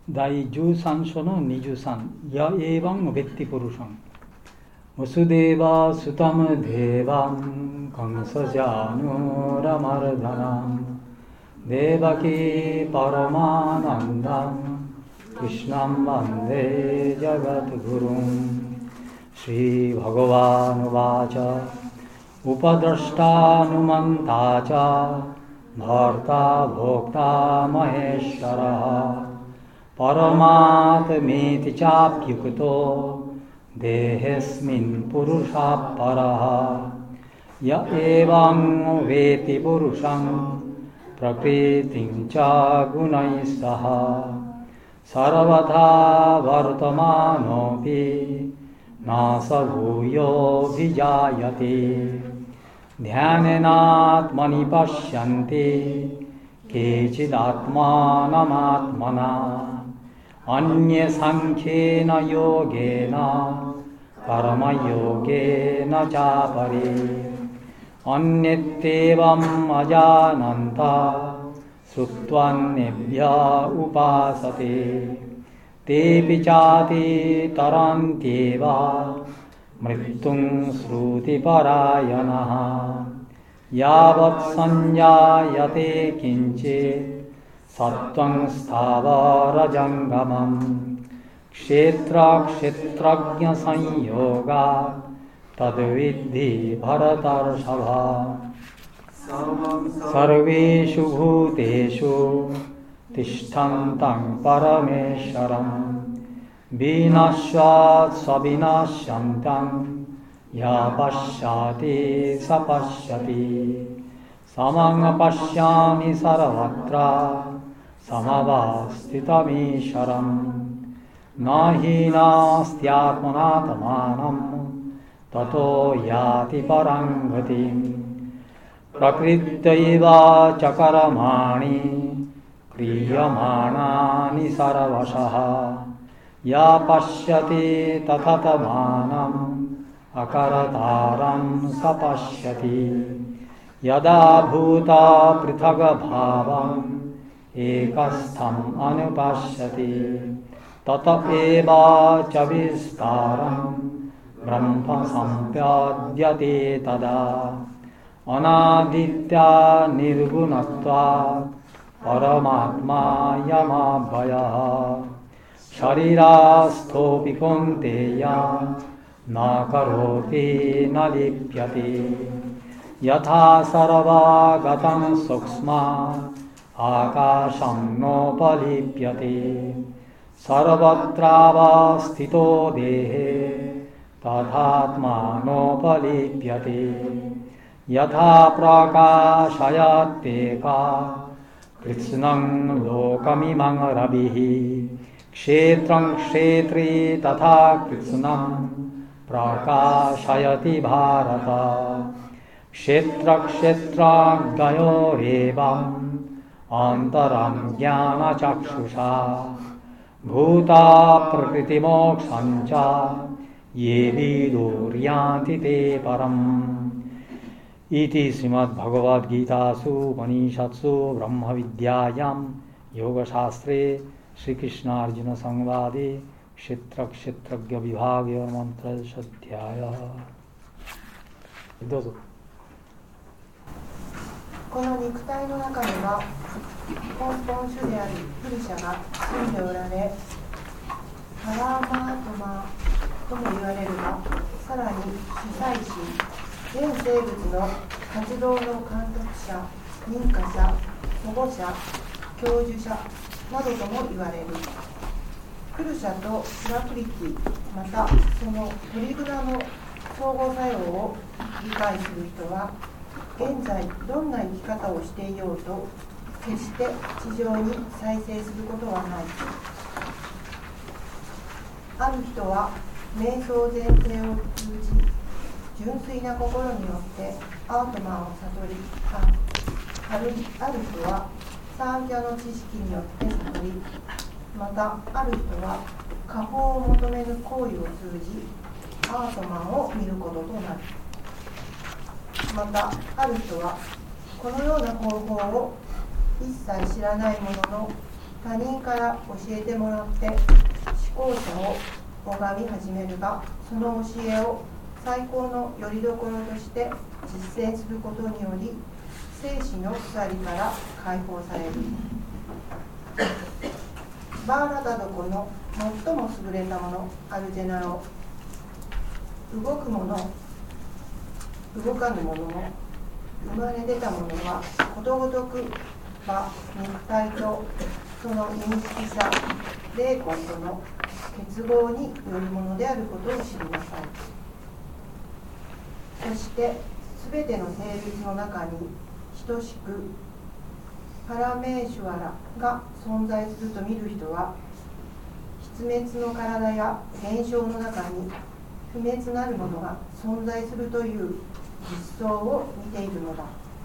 第13章の23、やエヴァンベッティプルシャン。ムスデーバスタムデーバンカンサジャヌラマルダナンデーバキパラマナンダンクリシナンバンデージャガトグルンシリバガワヌバーチャウパドラシタヌマンタチャバータボクタマヘシャラパラマータメティチャピュクトदेहेस्मिन् पुरुषः परः य एवं वेति पुरुषं प्रकृतिं च गुणैः सह सर्वथा वर्तमानोऽपि न स भूयोऽभिजायते ध्यानेनात्मनि पश्यन्ति केचिदात्मानमात्मना अन्ये सांख्येन योगेन कर्मयोगेन चापरे अन्यत्येवम् अजानन्तः श्रुत्वान्येभ्य उपासते तेऽपि चातितरन्त्येव मृत्युं श्रुतिपरायणः यावत् सञ्जायते किञ्चित् सत्त्वं स्थावरजङ्गमम् क्षेत्रक्षेत्रज्ञसंयोगात् तद्विद्धि भरतर्षभ सर्वेषु भूतेषु तिष्ठन्तं परमेश्वरं विनश्यात् सविनश्यन्तं यः पश्यति स पश्यति समं पश्यामि सर्वत्र समवस्थितमीश्वरं न हि नास्त्यात्मनात्मानं ततो याति परां गतिम् प्रकृत्यैव च कर्माणि क्रियमाणानि सर्वशः या पश्यति तथात्मानम् अकर्तारं स पश्यति यदा भूता पृथग्भावम् एकस्थम् अनुपश्यति तत एव च विस्तारं ब्रह्म सम्पद्यते तदा अनादित्या निर्गुणत्वात् परमात्मायमव्ययः शरीरस्थोऽपि कौन्तेय न करोति न लिप्यते यथा सर्वगतं सूक्ष्मम् आकाशं नोपलिप्यते सर्वत्रावस्थितो देहे तथात्मानोपलिप्यते यथा प्रकाशयत्येका कृत्स्नं लोकमिमं रविः क्षेत्रं क्षेत्री तथा कृत्स्नं प्रकाशयति भारत क्षेत्रक्षेत्रज्ञयोरेवम् अन्तरं ज्ञानचक्षुषा भूता प्रकृतिमोक्षं च ये विदुर्यान्ति ते परम् इति श्रीमद्भगवद्गीतासु उपनिषत्सु ब्रह्मविद्यायां योगशास्त्रे श्रीकृष्णार्जुनसंवादे क्षेत्रक्षेत्रज्ञविभागयोर्मन्त्रस्याध्यायः どうぞ。 この肉体の中には根本種であるプルシャが住んでおられ、パラマートマとも言われるが、さらに主宰し、全生物の活動の監督者、認可者、保護者、教授者などとも言われる。プルシャとプラクリティ、またそのトリグナの相互作用を理解する人は、現在どんな生き方をしていようと決して地上に再生することはない。ある人は瞑想前提を通じ純粋な心によってアートマンを悟り、ある人はサーキャの知識によって悟り、またある人は果報を求める行為を通じアートマンを見ることとなる。またある人はこのような方法を一切知らないものの他人から教えてもらって思考者を拝み始めるが、その教えを最高の拠り所として実践することにより、生死の鎖から解放される。バーラダドコの最も優れたもの、アルジェナを、動くもの、動かぬものも、生まれ出たものはことごとくは肉体とその認識者、霊魂との結合によるものであることを知りなさい。そしてすべての生物の中に等しくパラメーシュワラが存在すると見る人は、筆滅の体や現象の中に不滅なるものが存在するという実相を見ているのだ。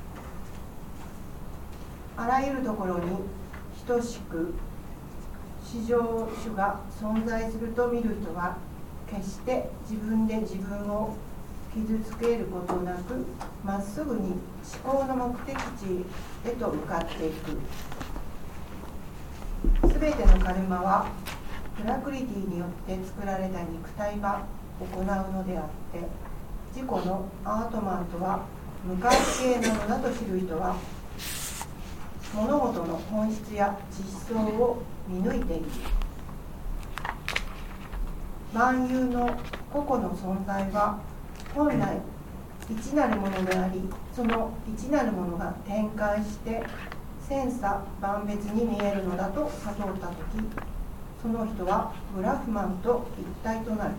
あらゆるところに等しく至上主が存在すると見る人は、決して自分で自分を傷つけることなく、まっすぐに思考の目的地へと向かっていく。すべてのカルマはプラクリティによって作られた肉体が行うのであって、自己のアートマンとは無関係なのだと知る人は、物事の本質や実相を見抜いている。万有の個々の存在は本来一なるものであり、その一なるものが転換して千差万別に見えるのだと悟ったとき、その人はブラフマンと一体となる。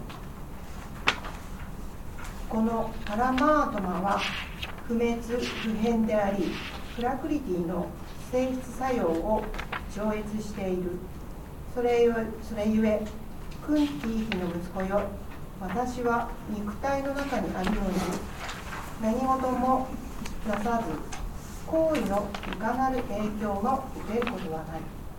このパラマートマは不滅不変であり、プラクリティの性質作用を超越している。それゆえクンティーヒの息子よ、私は肉体の中にあるように何事もなさず、行為のいかなる影響も受けることはない。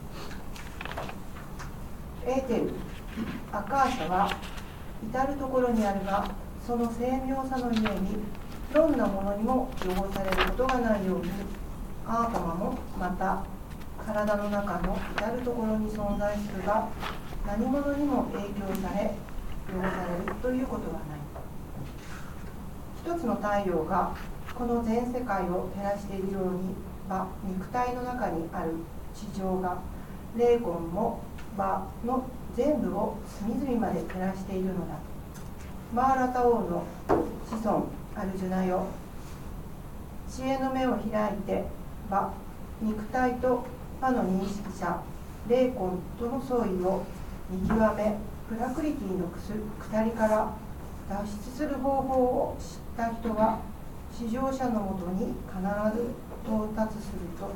エーテル、アカーシャは至るところにあるが、その精妙さのゆえにどんなものにも汚されることがないように、アートマもまた体の中の至るところに存在するが、何者にも影響され汚されるということはない。一つの太陽がこの全世界を照らしているように、肉体の中にある地上が霊魂もの全部を隅々まで照らしているのだ。マーラタ王の子孫アルジュナよ、知恵の目を開いて肉体との認識者、霊魂との相違を見極め、プラクリティの鎖から脱出する方法を知った人は、至上者のもとに必ず到達すると。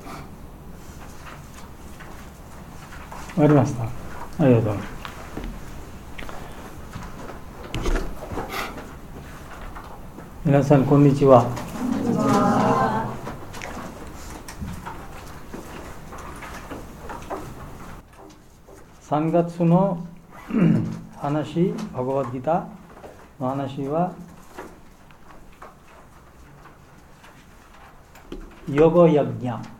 わかりました。ありがとうございます。皆さんこんにちは。3月の話、バガバッドギターの話は、ヨガヤギャ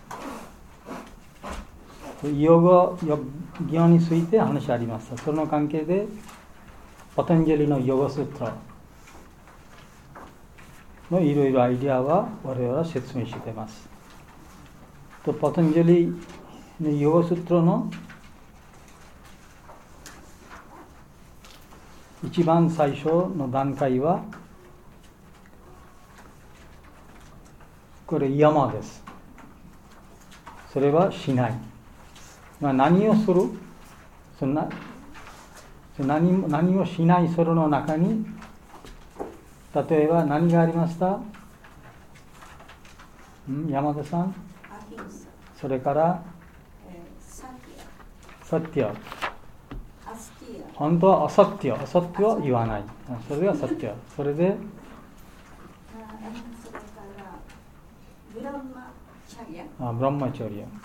ン。ヨガヤギャンについて話ありました。その関係で、パタンジャリのヨガスートラのいろいろアイディアは我々は説明しています。とパタンジャリのヨガスートラの一番最初の段階はこれ山です。それはしない。何をする？何をしないそれの中に、例えば何がありました？山田さん？それからサティア。本当はアサッティア。アサッティアは言わない。それがサティア。それでブランマチャリア。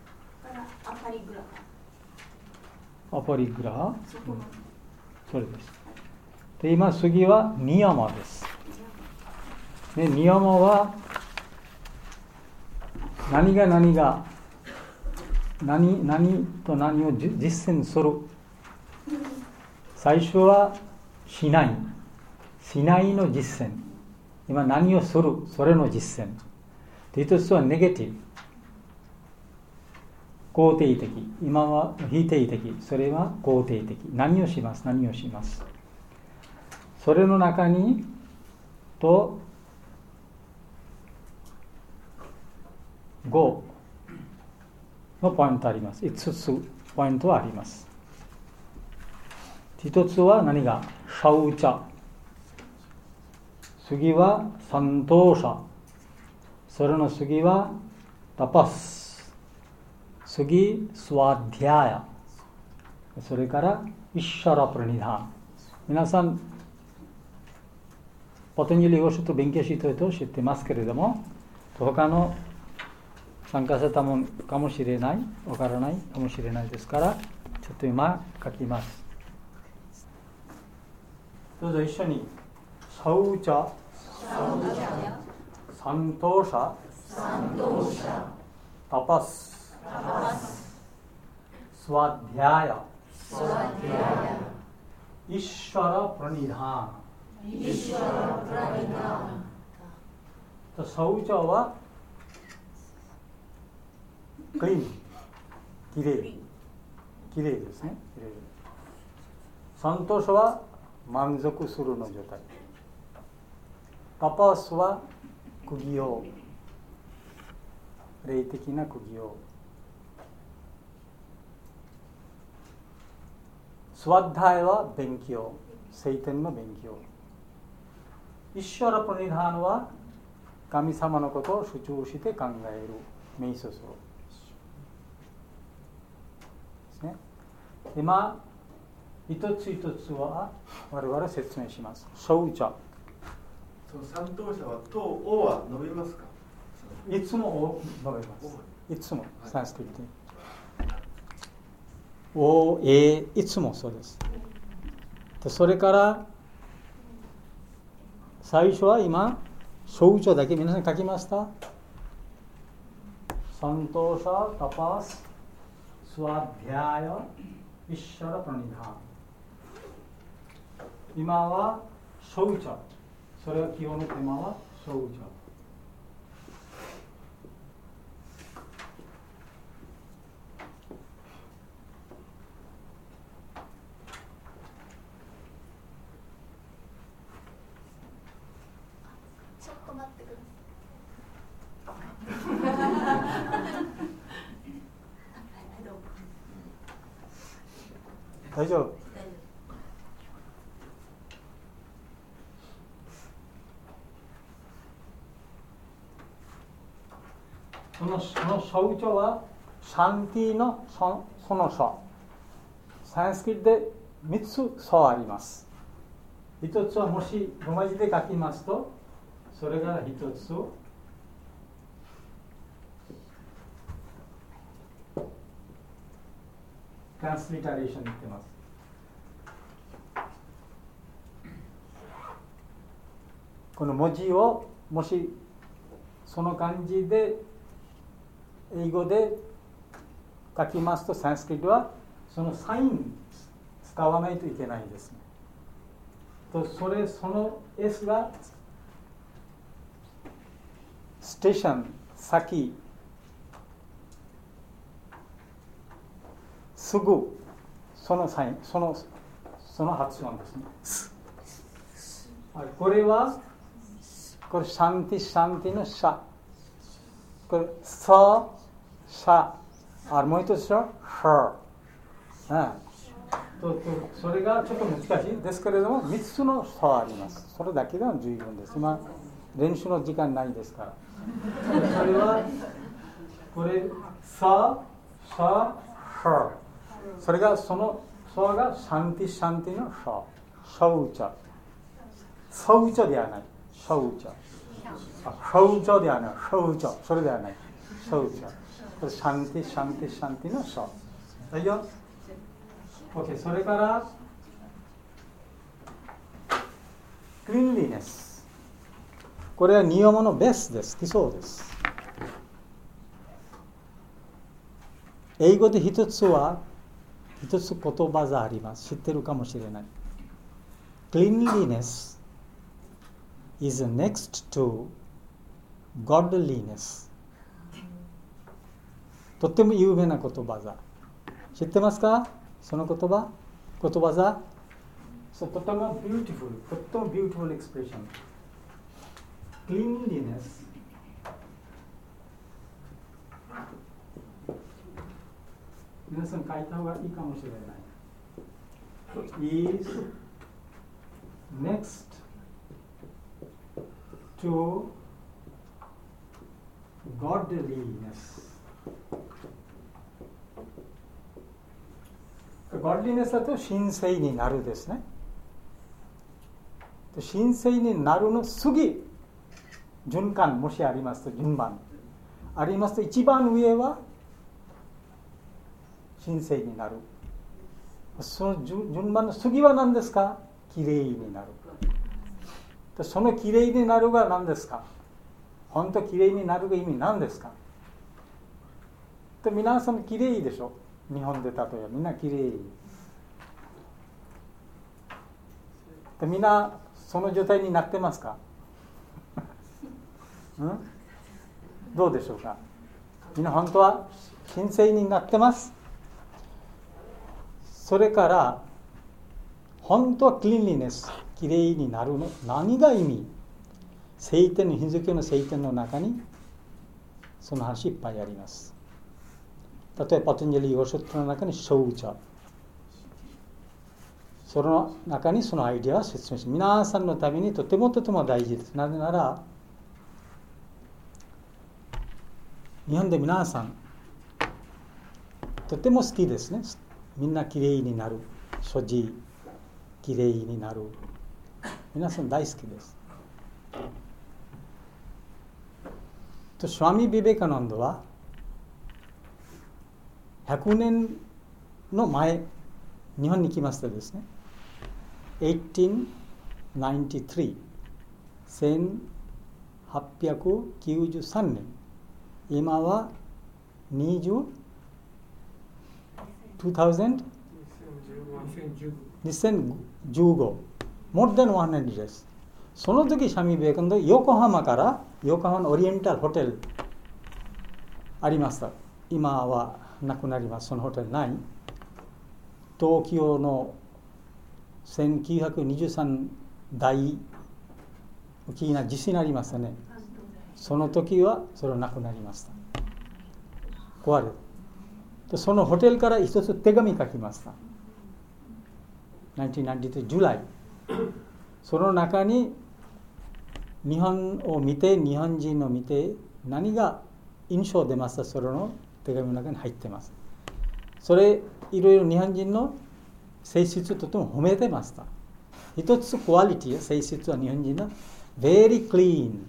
アパリグラハ。それです。で、今次はニヤマです。ニヤマは何が何と何を実践する。最初はしないの実践。今何をする、それの実践。一つはネガティブ、肯定的。今は否定的、それは肯定的。何をします。それの中にと5のポイントあります。5つポイントはあります。一つは何がシャウチャ、次はサントーシャ、それの次はタパス、次スワディアヤ、それからイッシャラプラニダン。皆さんパタンジャリをちょっと勉強していると知ってますけれども、他の参加者もかもしれない、わからないかもしれないですから、ちょっと今書きます。どうぞ一緒に。シャウチャ、サントーシャ、タパス、スワディアヤ、イッシャラプラニダーナ。シャウチャはクリーン、きれいですね。サントーシャは満足するの状態。タパスは釘を、霊的な釘を。スワッダイは勉強、聖典の勉強。イッシャラプラニダーナは神様のことを主張して考える、瞑想するですね。今一つ一つは我々説明します。シャウチャ、 その三等者はとおは伸びますか。 いつもお伸びます。いつもサンスクリットにお、いつもそうです。それから最初は今シャウチャだけ皆さん書きました。サントーシャ、タパス、スワディアヤ、イッシャラプラニダーナ。今はシャウチャ、それは基本のテーマはシャウチャ。 ちょっと待ってください。 大丈夫。そのシャウチャはシャンティのその書。サンスクリットで3つ書あります。一つはもしローマ字で書きますと、それが一つをトランスリタレーションに言ってます。この文字をもしその漢字で英語で書きますと、サンスクリットはそのサイン使わないといけないんですね。とその S がステーション、先、すぐ、そのサイン、その発音ですね。これはこれシャンティのシャ、これサ、シャ、もう一つはハー。それがちょっと難しいですけれども、3つのシャあります。それだけでも十分です。今練習の時間ないですから。それはこれサ、シャ、ハー。それがそのシャがシャンティのシャ、シャウチャ、サウチャではない、シャウチャ。シャウチャではない、シャウチャ、それではない、シャウチャ。これシャンティのシャ。大丈夫？ OK。 それからクリーンリネス。これはニヨモのベースです。基礎です。 英語で一つ言葉があります。知ってるかもしれない。Cleanliness is next to godliness。とっても有名な言葉だ。知ってますか？その言葉だ。とてもビューティフルエクスプレッション。Cleanliness皆さん書いた方がいいかもしれない。is next to godliness。godliness だと神聖になるですね。神聖になるの次、循環もしありますと、順番ありますと、一番上は神聖になる。その順番の次は何ですか？きれいになる。そのきれいになるが何ですか？本当きれいになるが意味何ですか？皆さんきれいでしょ。日本で例えばみんなきれい。みんなその状態になってますか？どうでしょうか？みんな本当は神聖になってます。それから本当はクリーンリネス、きれいになるの何が意味？聖典のヒンズー教の聖典の中にその話いっぱいあります。例えばパタンジャリヨガシュトラの中にショウチャ、その中にそのアイデアを説明し、皆さんのためにとても大事です。なぜなら日本で皆さんとても好きですね。みんなきれいになる、所持きれいになる、皆さん大好きです。とスワミ・ビベカナンドは100年の前、日本に来ましたですね。1893、1893年、今は2015 more than 100 です。その時スワミ・ビベカナンド横浜のオリエンタルホテルありました。今はなくなります。そのホテルない。東京の1923大大きな地震ありましたね。その時はそれはなくなりました。壊れた。そのホテルから一つ手紙書きました。1993 July。その中に日本を見て、日本人を見て何が印象出ました。それの手紙の中に入ってます。それいろいろ日本人の性質とても褒めてました。一つクオリティ、性質は日本人の very clean。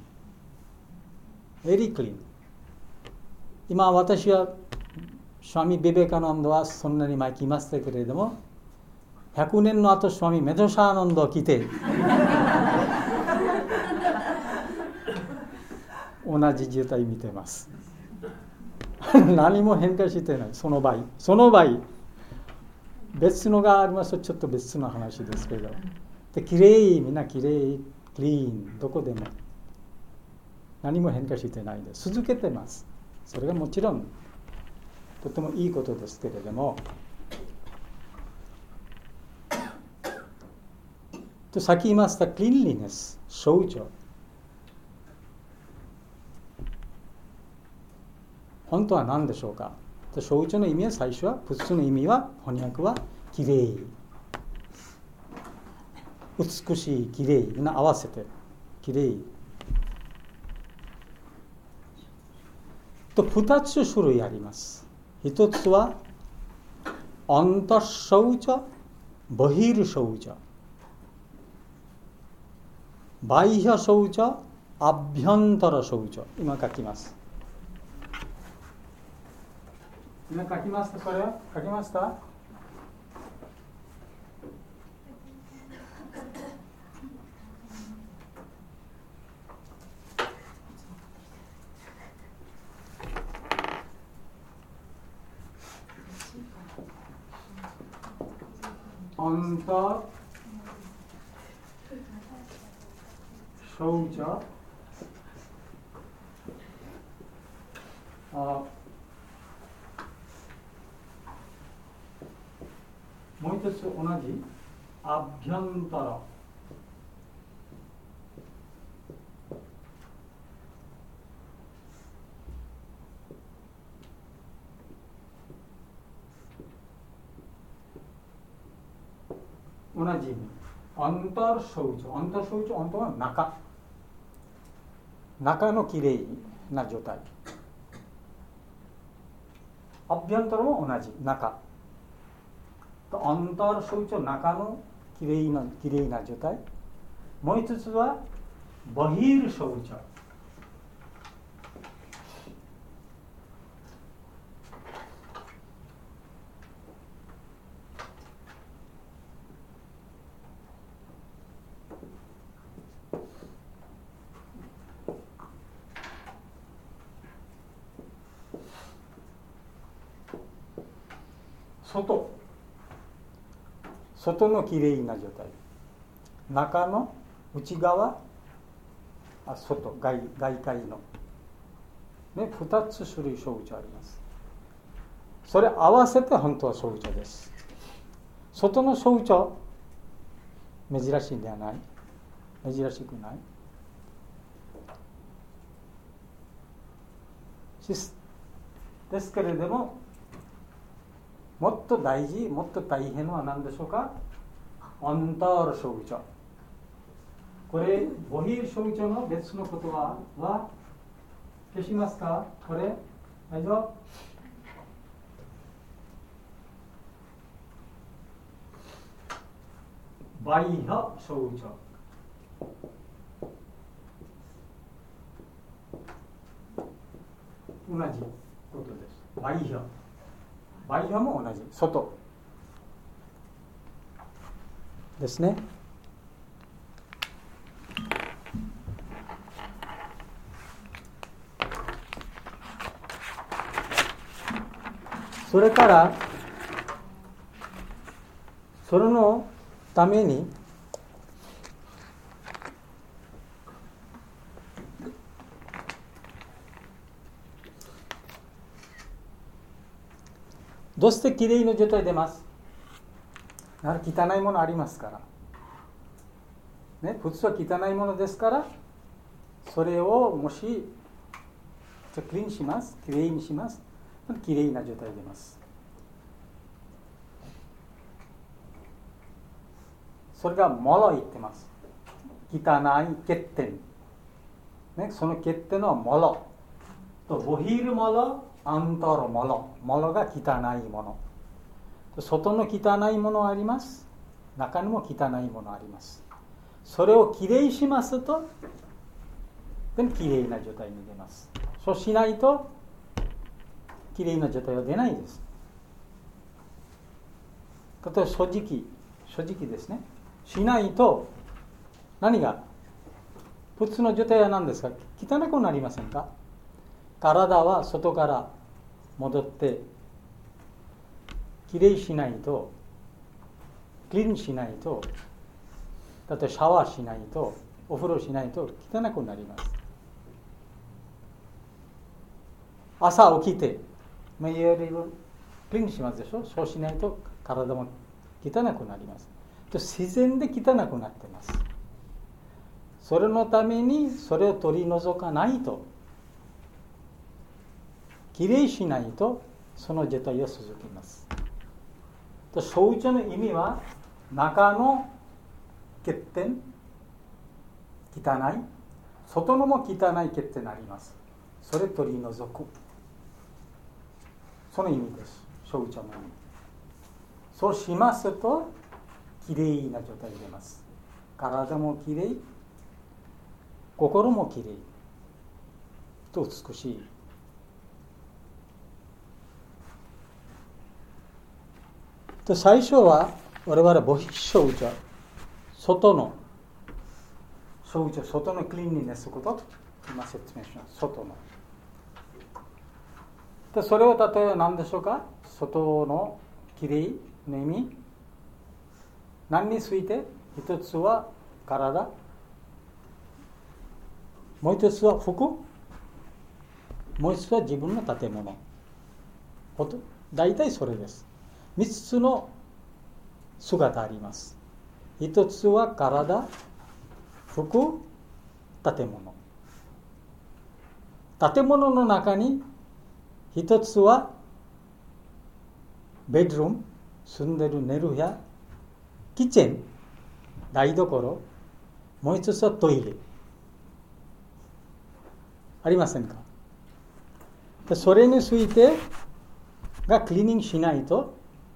今私はスワミ・ビベカナンドはそんなに前来ましたけれども、100年の後スワミ・メドシャーナンドが来て同じ状態見てます。何も変化してない。その場合別のがありますとちょっと別の話ですけど、できれい、みんなきれい、クリーン、どこでも何も変化してないです。続けてます。それがもちろんとてもいいことですけれども、とさっき言いましたクリーンリネス、小腸、本当は何でしょうか。小腸の意味は最初は、普通の意味は翻訳はきれい、美しい、きれい、みんな合わせてきれいと2つ種類あります。一つはアンタシャウチャ、バヒルシャウチャ、バイヒャシャウチャ、アビャンタラシャウチャ。今書きます。今書きました。それ書きました。 アンタショウチャもう一つ同じアビャンタラ同じ意味アンターショウチャアンターショウチャアンターは中のきれいな状態アビャンタラも同じ中アンターショウチャ中のきれいな状態もう一つはバヒールショウチャ外のきれいな状態中の内側外界の、ね、2つ種類小茶あります。それ合わせて本当は小茶です。外の小茶珍しいんではない珍しくないですけれどももっと大事もっと大変は何でしょうかアンタールショウチャこれボヒールショウチャの別の言葉は消しますかこれ大丈夫バイハショウチャ同じことですバイハも同じ外ですね。それからそれのためにどうしてきれいな状態出ます？やはり汚いものありますから、ね、普通は汚いものですからそれをもしクリーンしますきれいにしますきれいな状態出ます。それがモロ言ってます。汚い欠点、ね、その欠点はモロとボヒールモロアントロモロが汚いもの外の汚いものあります中にも汚いものあります。それをきれいしますときれいな状態に出ます。そうしないときれいな状態は出ないです。例えば正直ですねしないと何が普通の状態は何ですか汚くなりませんか。体は外から戻ってきれいしないとクリーンしないと例えばシャワーしないとお風呂しないと汚くなります。朝起きていわゆるクリーンしますでしょ。そうしないと体も汚くなります。自然で汚くなっています。それのためにそれを取り除かないときれいしないとその状態を続きます。ショウチャの意味は中の欠点汚い外のも汚い欠点あります。それを取り除くその意味です。ショウチャの意味そうしますときれいな状態に出ます。体もきれい心もきれいと美しい。最初は我々ボヒショウチャ外のショウチャ外のクリーンにネスことと今説明します。外のでそれを例えば何でしょうか。外のきれいの意味何について？一つは体、もう一つは服、もう一つは自分の建物。大体それです。3つの姿あります。一つは体、服、建物。建物の中に一つはベッドルーム、住んでる寝る部屋、キッチン、台所、もう一つはトイレ。ありませんか？それについてがクリーニングしないと、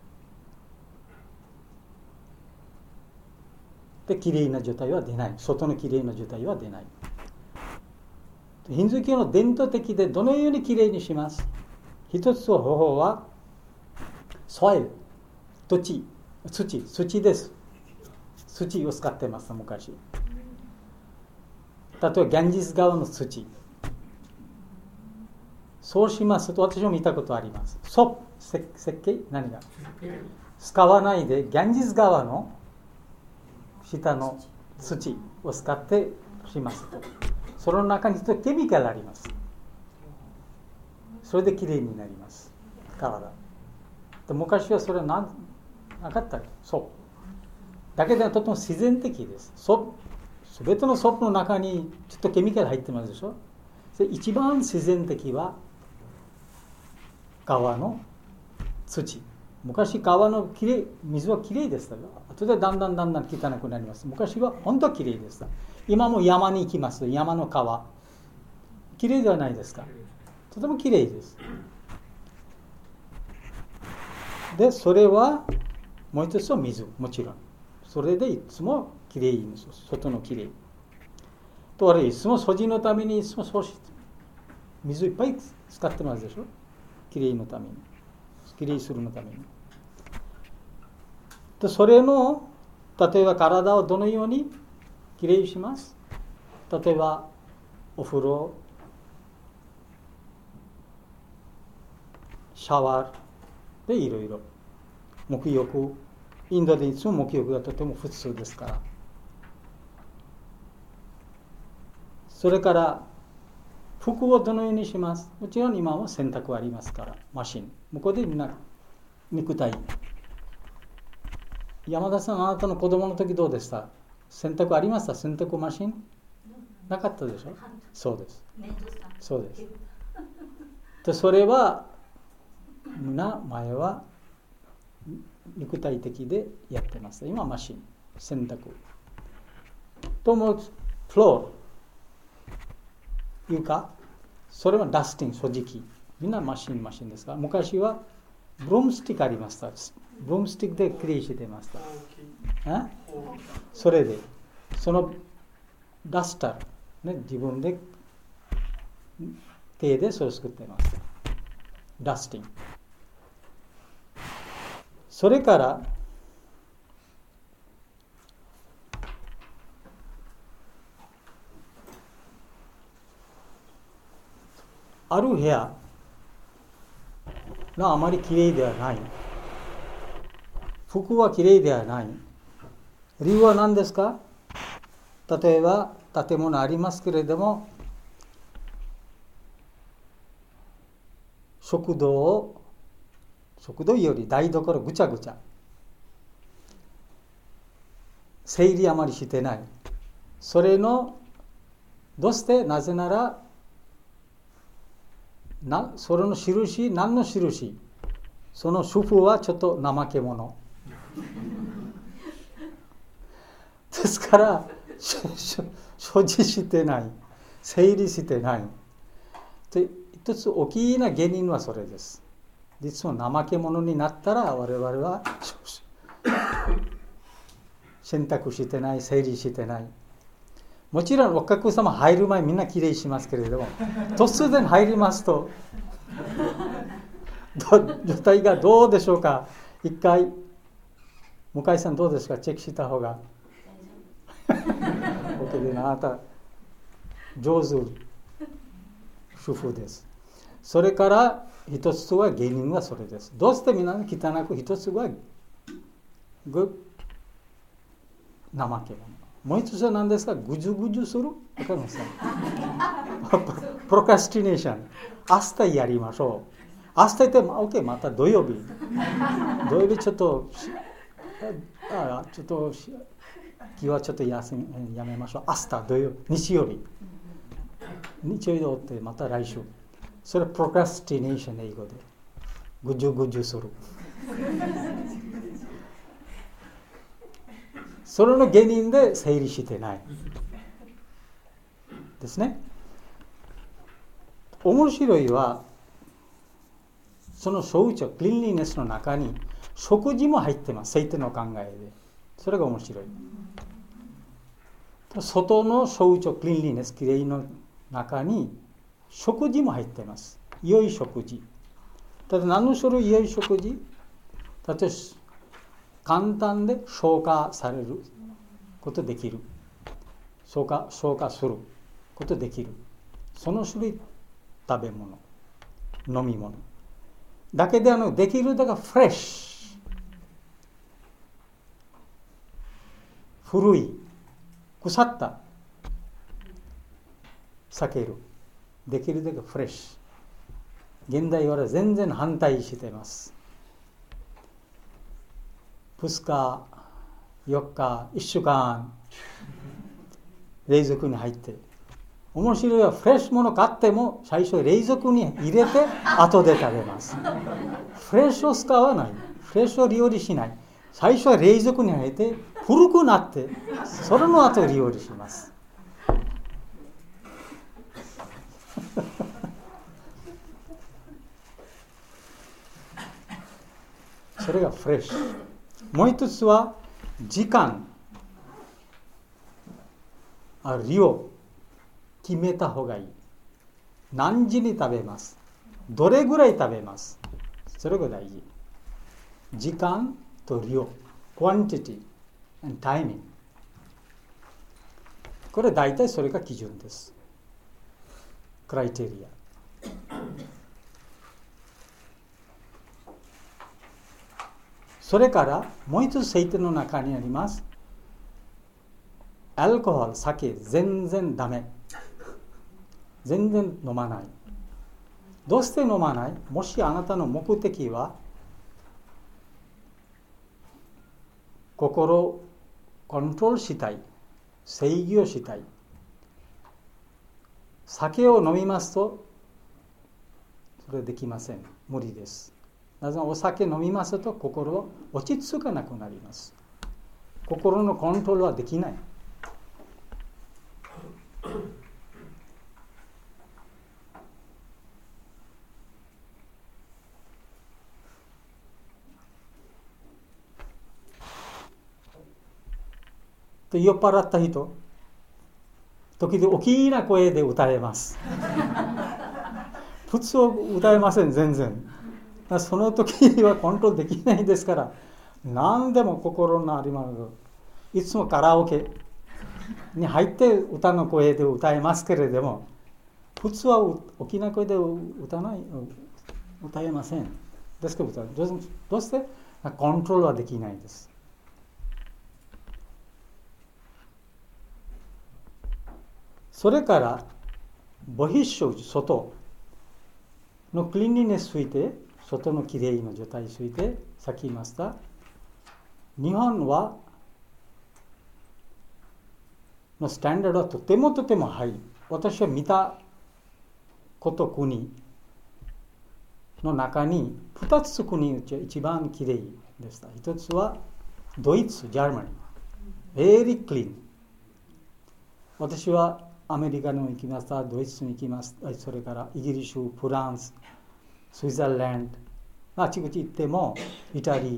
できれいな状態は出ない。外のきれいな状態は出ない。ヒンズー教の伝統的でどのようにきれいにします？一つの方法はソイル、土です。土を使ってます、昔。例えばギャンジス川の土。そうしますと、私も見たことあります。石鹸、何が使わないでギャンジス川の下の土を使ってしますと、その中にケミカルあります。それできれいになります、体。昔はそれはなかった。だけどとても自然的です。すべてのソープの中にちょっとケミカル入ってますでしょ。一番自然的は川の土。昔川の水はきれいでしたよ。後でだんだん汚くなります。昔は本当はきれいでした。今も山に行きます。山の川。きれいではないですか。とてもきれいです。で、それはもう一つは水、もちろん。それでいつもきれいに、外のきれい。とあれ、いつも掃除のためにいつも水いっぱい使ってますでしょ。きれいのために。きれいするのために。で、それの、例えば体をどのようにきれいします？例えば、お風呂、シャワーでいろいろ。沐浴、インドでいつも沐浴がとても普通ですから。それから、服をどのようにします？もちろん今は洗濯はありますから、マシン。向こうでみんな、肉体。山田さん、あなたの子供の時どうでした？洗濯ありました？洗濯マシン？なかったでしょ？そうです。そうです。で、それは、みんな前は肉体的でやってました。今マシン、洗濯。ともフロー、床、それはダスティング、掃除機。みんなマシンですが、昔はブロームスティックありました。ブロームスティックでクリーンしてました。それで、そのダスター、自分で手でそれを作ってました。ダスティング。それから、ある部屋があまりきれいではない。服はきれいではない。理由は何ですか？例えば、建物ありますけれども、食堂より台所ぐちゃぐちゃ。整理あまりしてない。それの、どうして？なぜなら、それの印、何の印？その主婦はちょっと怠け者。ですから、所持してない。整理してない。で、一つ大きな原因はそれです。実は怠け者になったら我々は洗濯してない、整理してない。もちろんお客様入る前みんなきれいしますけれども、突然入りますと状態がどうでしょうか。一回向井さんどうですか、チェックした方がOK で、あなた上手主婦です。それから一つは原因はそれです。どうしてみんな汚く、一つは怠け者。もう一つは何ですか？ぐじゅぐじゅする。わかりますか？プロカスティネーション。明日やりましょう。明日言って、OK、また土曜日。土曜日ちょっと気はちょっとやめましょう。明日土曜日、日曜日でおってまた来週。それはプロカスティネーション、英語で。ぐじゅぐじゅする。それの原因で整理してないですね。面白いは、その小宇宙、クリーンリネスの中に食事も入ってます。聖典の考えで。それが面白い。外の小宇宙、クリーンリネス、きれいの中に食事も入ってます。良い食事。ただ何の種類良い食事？例えば簡単で消化されることできる。消化することできる。その種類、食べ物、飲み物。だけでできるだけフレッシュ。古い、腐った、避ける。できるだけフレッシュ。現代は全然反対しています。2日、4日、1週間、冷蔵庫に入って。面白いはフレッシュもの買っても最初冷蔵庫に入れて後で食べます。フレッシュを使わない。フレッシュを料理しない。最初は冷蔵庫に入れて古くなってそれの後料理します。それがフレッシュ。もう一つは時間、量決めた方がいい。何時に食べます。どれぐらい食べます。それが大事。時間と量、quantity and timing。これ大体それが基準です。クライテリア。それからもう一つ聖典の中にあります。アルコール、酒、全然ダメ。全然飲まない。どうして飲まない？もしあなたの目的は心をコントロールしたい、制御したい。酒を飲みますとそれはできません。無理です。なぜならお酒飲みますと心は落ち着かなくなります。心のコントロールはできない。酔っ払った人、時々大きな声で歌えます。普通は歌えません、全然。その時はコントロールできないですから、何でも心のありままいつもカラオケに入って歌の声で歌えますけれども、普通は大きな声で歌えません。ですからどうしてコントロールはできないです。それからボヒッシュ、外のクリーンリネスについて、外のきれいな状態についてさっき言いました。日本はのスタンダードはとてもハイ。私は見たこと国の中に2つ国が一番きれいでした。一つはドイツ、ジャーマニー。ベリークリーン。私はアメリカに行きました、ドイツに行きました、それからイギリス、フランス、スイスランド、あちこち行っても、イタリ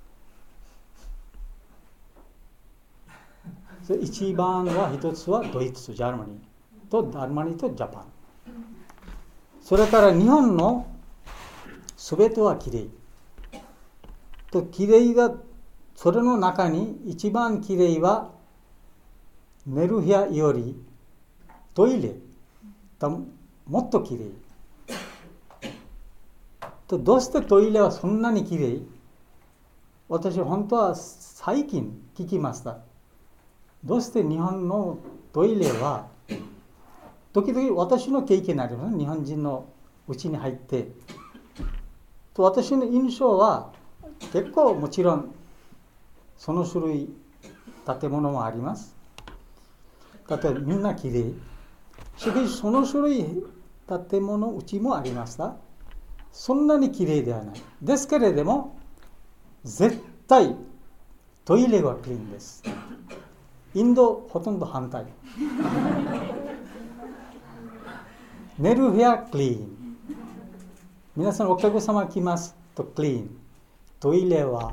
ア。一番は一つはドイツ、ジャーマニーとジャパン。それから日本のすべてはきれい。ときれいが、それの中に一番きれいは、寝る部屋よりトイレもっときれい。とどうしてトイレはそんなにきれい？私本当は最近聞きました。 どうして日本のトイレは時々私の経験になりますね。日本人のうちに入ってと私の印象は結構もちろんその種類建物もあります。例えばみんなきれい。しかしその種類建物うちもありました。そんなにきれいではない。ですけれども絶対トイレはクリーンです。インドほとんど反対。寝る部屋クリーン。皆さんお客様来ますとクリーン。トイレは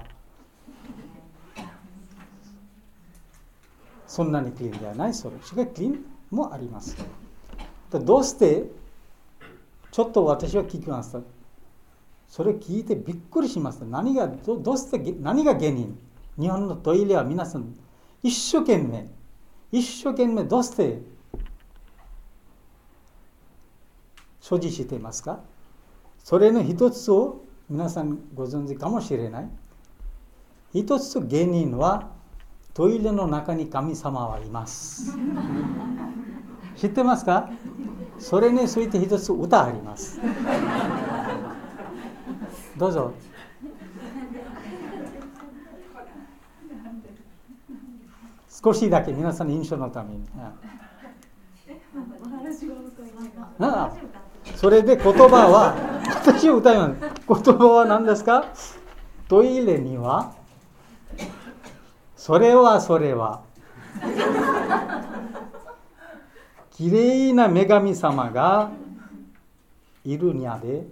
そんなにクリーンではない。それしかしクリーンもあります。どうしてちょっと私は聞きました。それ聞いてびっくりしました。どうして何が原因？日本のトイレは皆さん一生懸命どうして所持していますか？それの一つを皆さんご存知かもしれない。一つ原因はトイレの中に神様はいます。知ってますか？それについて一つ歌あります。どうぞ。少しだけ皆さんの印象のために。それで言葉は私を歌います。言葉は何ですか？トイレにはそれはきれいな女神様がいるにゃで、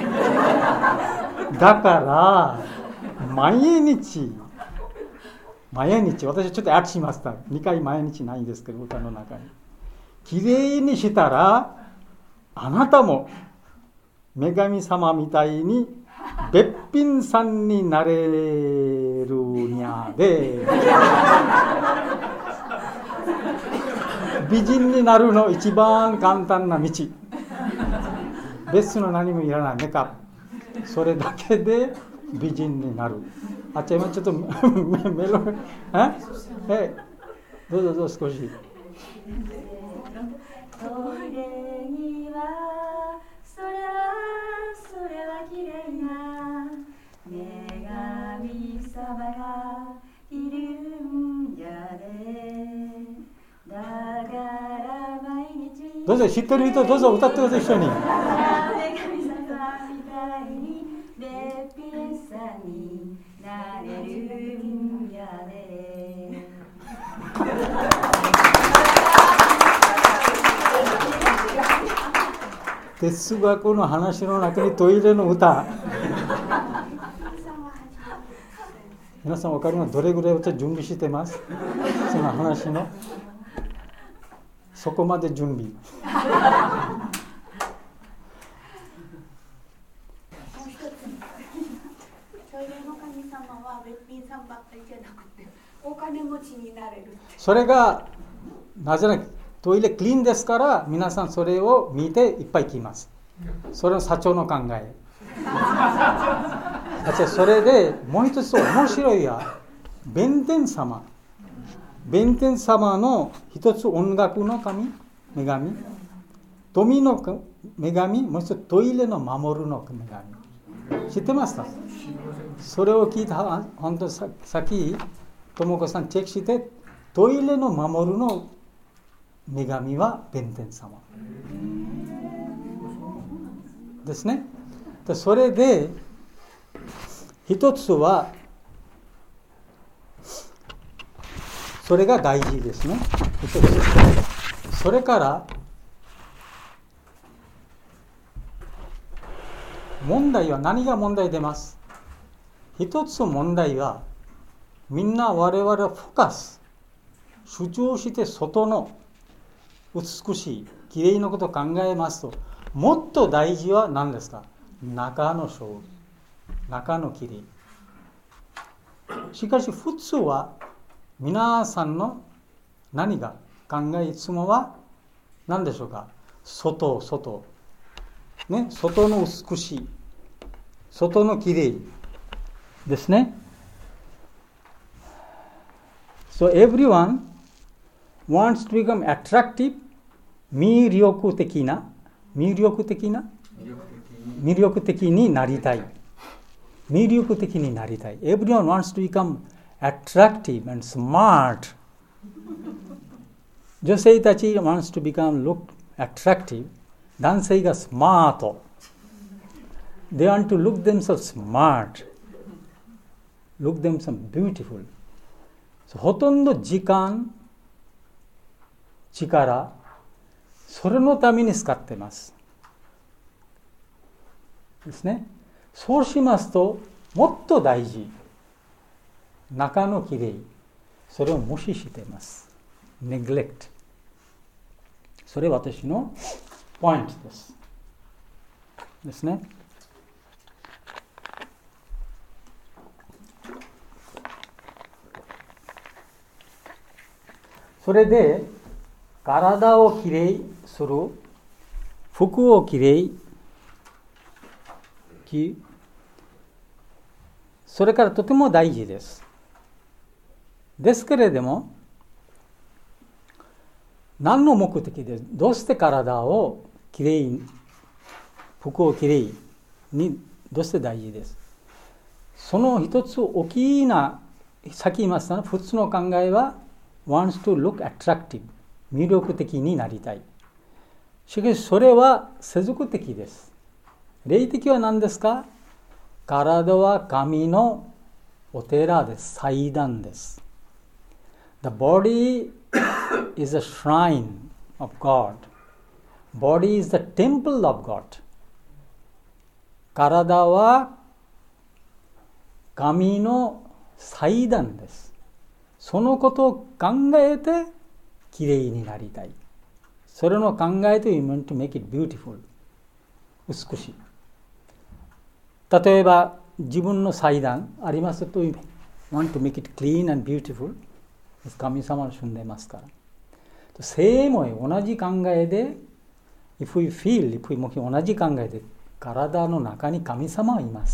だから毎日私ちょっと訳しました。2回毎日ないんですけど、歌の中にきれいにしたらあなたも女神様みたいにべっぴんさんになれるにゃで、美人になるの一番簡単な道。別の何もいらない。メカップそれだけで美人になる。あっちゃ今ちょっとメロどうぞ少し。 トイレにはそれはきれいな女神様がいるんやで、だから毎日どうぞ知ってる人どうぞ歌ってください。一緒に。 女神様みたいにべっぴんさんになれるんやで。 哲学の話の中にトイレの歌。皆さん分かります？どれぐらい私準備してます？その話のそこまで準備。 トイレの神様はべっぴんさんばっかりじゃなくてお金持ちになれるって。 それがなぜならトイレクリーンですから皆さんそれを見ていっぱい来ます。それの社長の考え。それでもう一つ面白いや弁天様の一つ音楽の女神、富の女神、もう一つトイレの守るの女神。知ってますか？それを聞いた本当さっき智子さんチェックしてトイレの守るの女神は弁天様ですね。それで一つはそれが大事ですね。それから問題は何が問題出ます？一つ問題はみんな我々はフォーカス主張して外の美しいきれいなことを考えますと、もっと大事は何ですか？中の勝負、中のきれい。しかし普通は皆さんの何が考えいつもは何でしょうか？外、ね、外の美しい、外のきれいですね。So everyone wants to become attractive, 魅力的になりたい。魅力的になりたい。Everyone wants to become attractive and smart. 女性たち wants to become look attractive. 男性がスマート。They want to look themselves smart. Look themselves beautiful. So, ほとんど時間、力、それのために使っています。ですね。そうしますと、もっと大事。中のきれい。それを無視しています。neglect。それは私のポイントです。ですね。それで、体をきれいする、服をきれい、それからとても大事です。ですけれども、何の目的で、どうして体をきれい、服をきれいに、どうして大事です。その一つ大きな、さっき言いましたね、普通の考えは、wants to look attractive、魅力的になりたい。しかし、それは世俗的です。霊的は何ですか？体は神のお寺です。祭壇です。The body is a shrine of God. Body is the temple of God. 体は神の祭壇です。そのことを考えてきれいになりたい。それの考えというものと make it beautiful。美しい。例えば自分の祭壇ありますと want to make it clean and beautiful。神様の住んでますから。セーも同じ考えで if we feel、if we 同じ考えで体の中に神様はいます。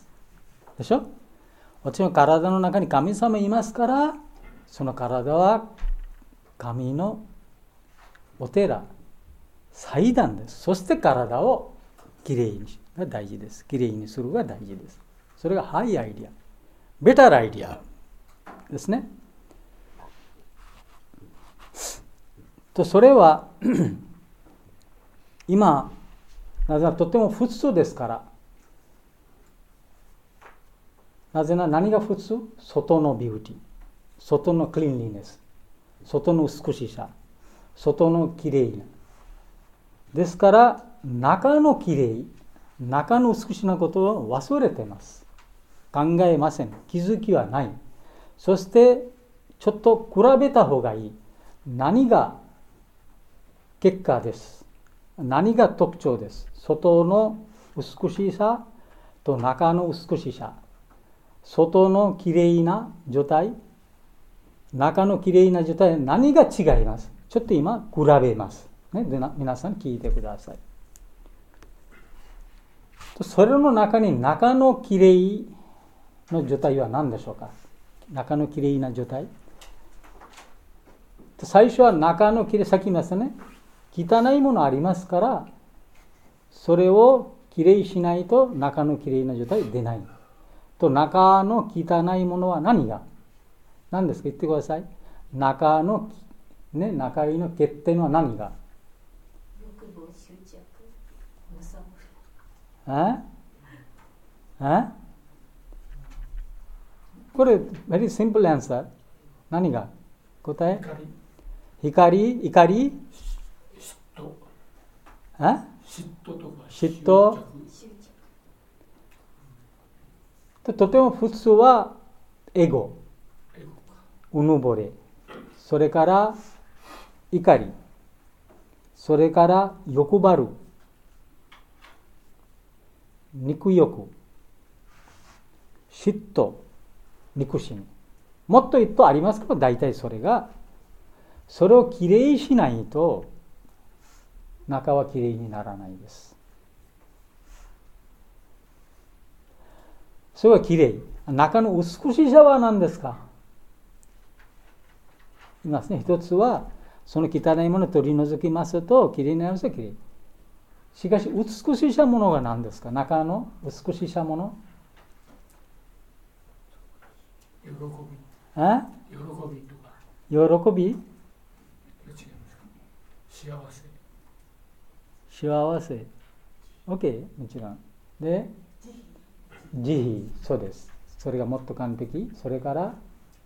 でしょ？私の体の中に神様いますから、その体は神のお寺、祭壇です。そして体をきれいにが大事です。きれいにするが大事です。それがハイアイディア、ベターアイディアですね。とそれは今なぜならとても普通ですから。なぜなら何が普通？外のビューティー、外のクリーンリネス、外の美しさ、外のきれいな。ですから中のきれい、中の美しなことを忘れています。考えません。気づきはない。そしてちょっと比べた方がいい。何が結果です。何が特徴です。外の美しさと中の美しさ。外のきれいな状態、中のきれいな状態、何が違います。ちょっと今比べます。ね、で皆さん聞いてください。それの中に中のきれいの状態は何でしょうか。中のきれいな状態。最初は中のきれい、さっき言いましたね。汚いものありますから、それをきれいしないと中のきれいな状態出ない。と中の汚いものは何ですか言ってください。中の、ね、中身の欠点は何が？ 欲望、執着、無双。 これ、very simple answer。何が答え？怒り、嫉妬。とても普通はエゴ、うぬぼれ、それから怒り、それから欲張る、肉欲、嫉妬、憎しみ。もっと言うとありますけど、大体それをきれいしないと中はきれいにならないです。それはきれい。中の美しさは何ですか？いますね。一つはその汚いものを取り除きますときれいになりますときれい。しかし美しさものが何ですか？中の美しさもの、 喜びとか喜び、幸せ OK、 もちろんで慈悲、そうです。それがもっと完璧。それから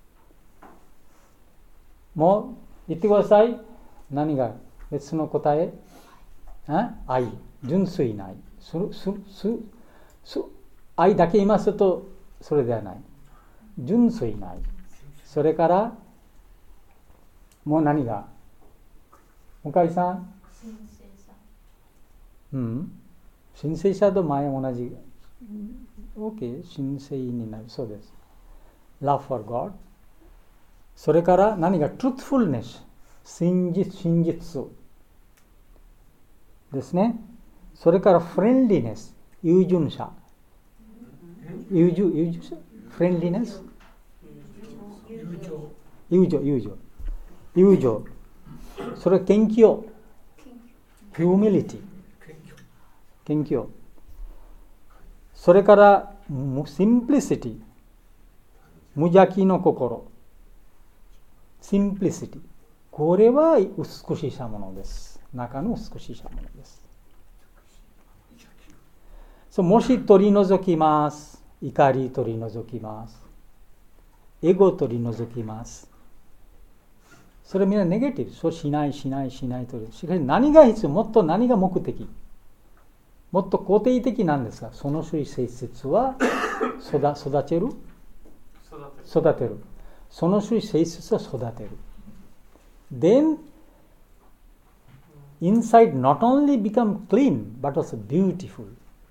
もう言ってください。何が別の答え？愛、純粋な愛。愛だけ言いますとそれではない。純粋な愛。それからもう何が？向井さん？神聖さと前同じ。OK、神聖になる。そうです。Love for God。それから何が truthfulness、 真実ですね。それからフレンリネス、友人さ、フレンリネス、友情、それから謙虚、humility、謙虚、それからsimplicity、無邪気の心、simplicity、これは美しさものです。中の美しさものです。もし取り除きます。怒り取り除きます。エゴ取り除きます。それみんなネガティブ。そうしないという。しかし何が必要？もっと何が目的？もっと肯定的なんですが、その種類性質は育てる。その種類性質は育てる。Then inside not only become clean but also beautiful。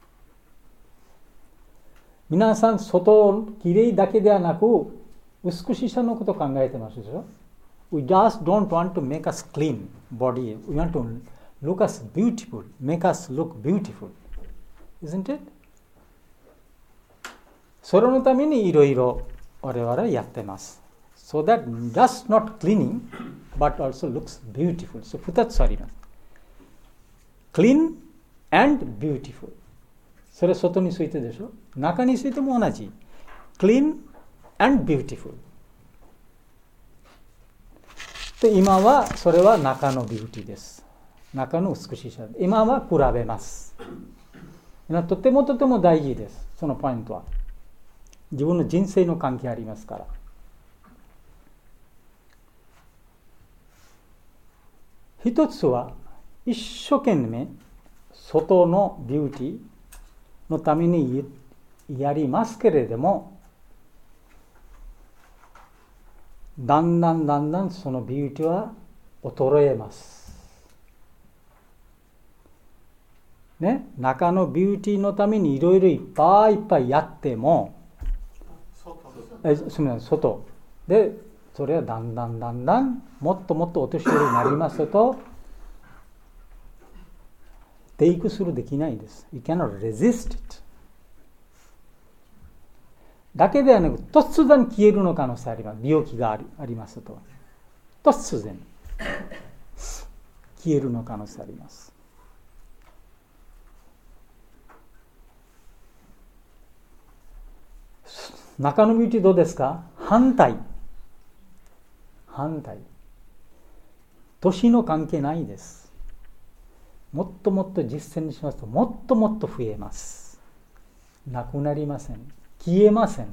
皆さん外きれいだけではなく美しさのことを考えてますでしょ。We just don't want to make us clean body. We want to look us beautiful, make us look beautiful. Isn't it? それのためにいろいろ我々はやってます。So that just not cleaning, but also looks beautiful. So 2つあります。Clean and beautiful。それは外についてでしょ。中についても同じ。Clean and beautiful。で今はそれは中のビューティーです。中の美しさ。今は比べます。とても大事です。そのポイントは。自分の人生の関係ありますから。一つは一生懸命外のビューティーのためにやりますけれども、だんだんそのビューティーは衰えます。ね、中のビューティーのためにいろいろいっぱいやっても、外でそれはだんだんもっとお年寄りになりますとテイクスルーできないです。You cannot resist it。だけではなく突然消えるの可能性あります。病気がありますと突然消えるの可能性あります。中のビューティーどうですか？反対。年の関係ないです。もっと実践しますともっと増えます。なくなりません。消えません。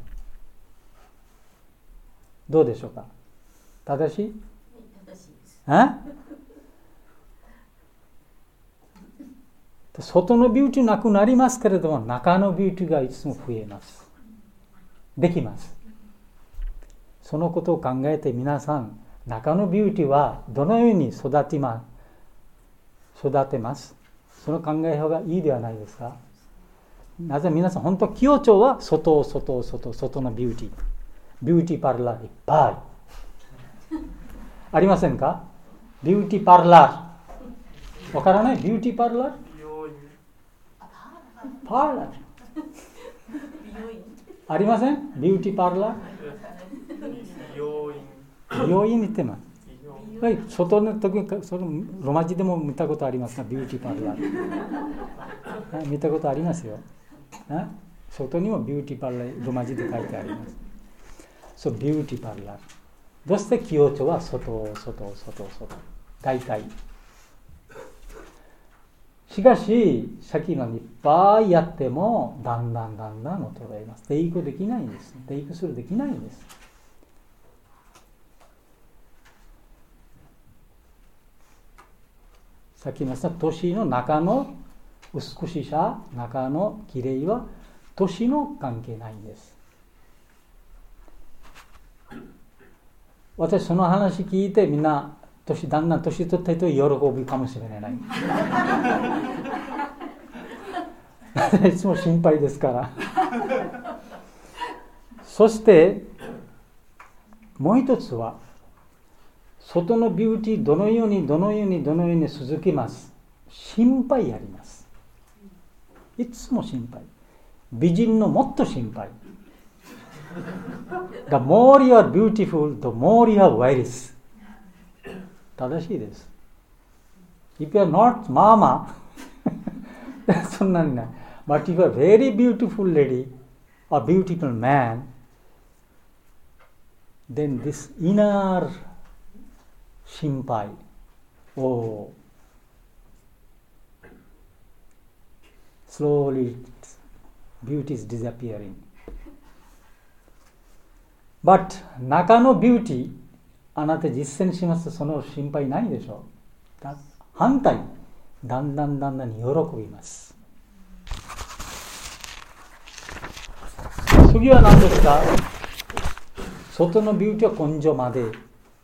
どうでしょうか？正しい？ 正しいです。 外のビューティーなくなりますけれども中のビューティーがいつも増えます。できます。そのことを考えて皆さん中のビューティーはどのように育てますその考え方がいいではないですか？なぜ皆さん本当清張は外のビューティーパーラーいっぱいありませんか？ビューティーパーラーわからない？ビューティーパーラーありません？ビューティーパーラー病院に行ってます。 外の時にそのロマ字でも見たことありますか？ビューティーパーラー見たことありますよ。外にもビューティーパーラーロマ字で書いてあります。そう、ビューティーパーラー。どうして強調は外、大体。しかし、先のいっぱいやってもだんだん衰えます。テイクできないんです。テイクするできないんです。さっき言いました、年の中の美しさ、中のきれいは年の関係ないんです。私その話聞いてみんなだんだん年取ってと喜びかもしれない。いつも心配ですから。そしてもう一つは外のビューティーどのように続きます。心配あります。いつも心配。美人のもっと心配。The more you are beautiful, the more you are wise. 正しいです。If you are not mama, そんなにない。But if you are very beautiful lady or beautiful man, then this inner 心配 slowly beauty is disappearing. But 中のビューティー、あなた実践しますとその心配ないでしょう。反対、だんだんに喜びます。次は何ですか？外のビューティーは根性まで。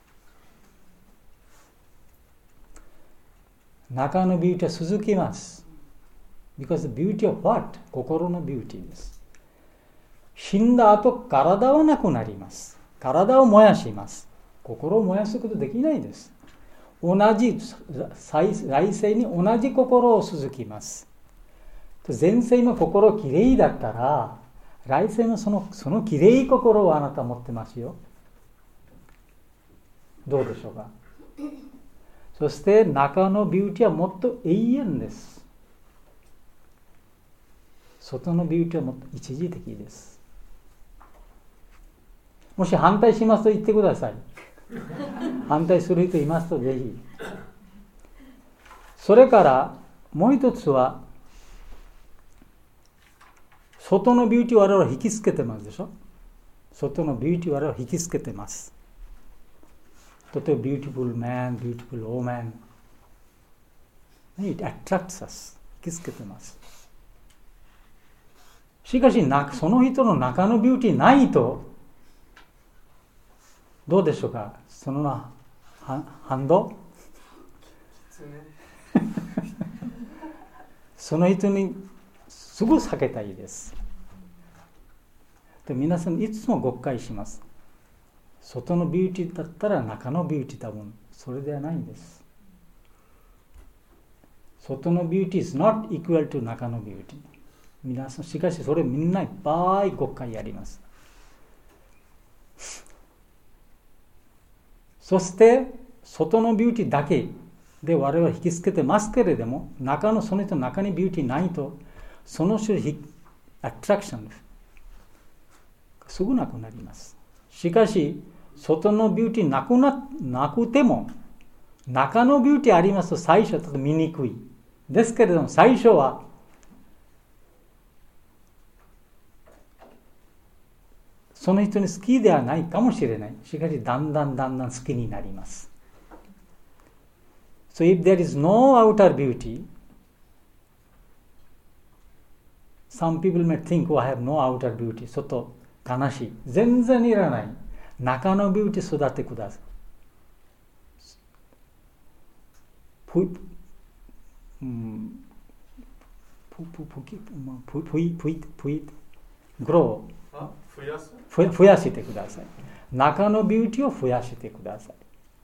中のビューティーは続きます。Because the beauty of what? 心のビューティーです。死んだ後、体はなくなります。体を燃やします。心を燃やすことできないです。同じ、来世に同じ心を続きます。前世の心きれいだったら、来世のそのきれい心をあなた持ってますよ。どうでしょうか。そして中のビューティーはもっと永遠です。外のビューティーはもっと一時的です。もし反対しますと言ってください。反対する人いますとぜひ。それからもう一つは、外のビューティーを我々は引きつけてますでしょ。外のビューティーを我々は引きつけてます。例えば、beautiful man, beautiful woman. It attracts us. 引きつけてます。しかし、その人の中のビューティーないと、どうでしょうか。その反動その人にすぐ避けたいです。で、皆さんいつも誤解します。外のビューティーだったら中のビューティー多分それではないんです。外のビューティー is not equal to 中のビューティー。皆さん、しかしそれみんないっぱい誤解あります。そして外のビューティーだけで我々は引きつけてますけれども、その人の中にビューティーないと、その種類アトラクションすぐなくなります。しかし外のビューティーなくても中のビューティーありますと、最初はちょっと見にくいですけれども、最初はその人に好きではないかもしれない。しかしだんだん好きになります。So if there is no outer beauty, some people may think, oh, I have no outer beauty. ちょっと悲しい。全然いらない。中のビューティー育ててください。grow 増やしてください。中のビューティーを増やしてください。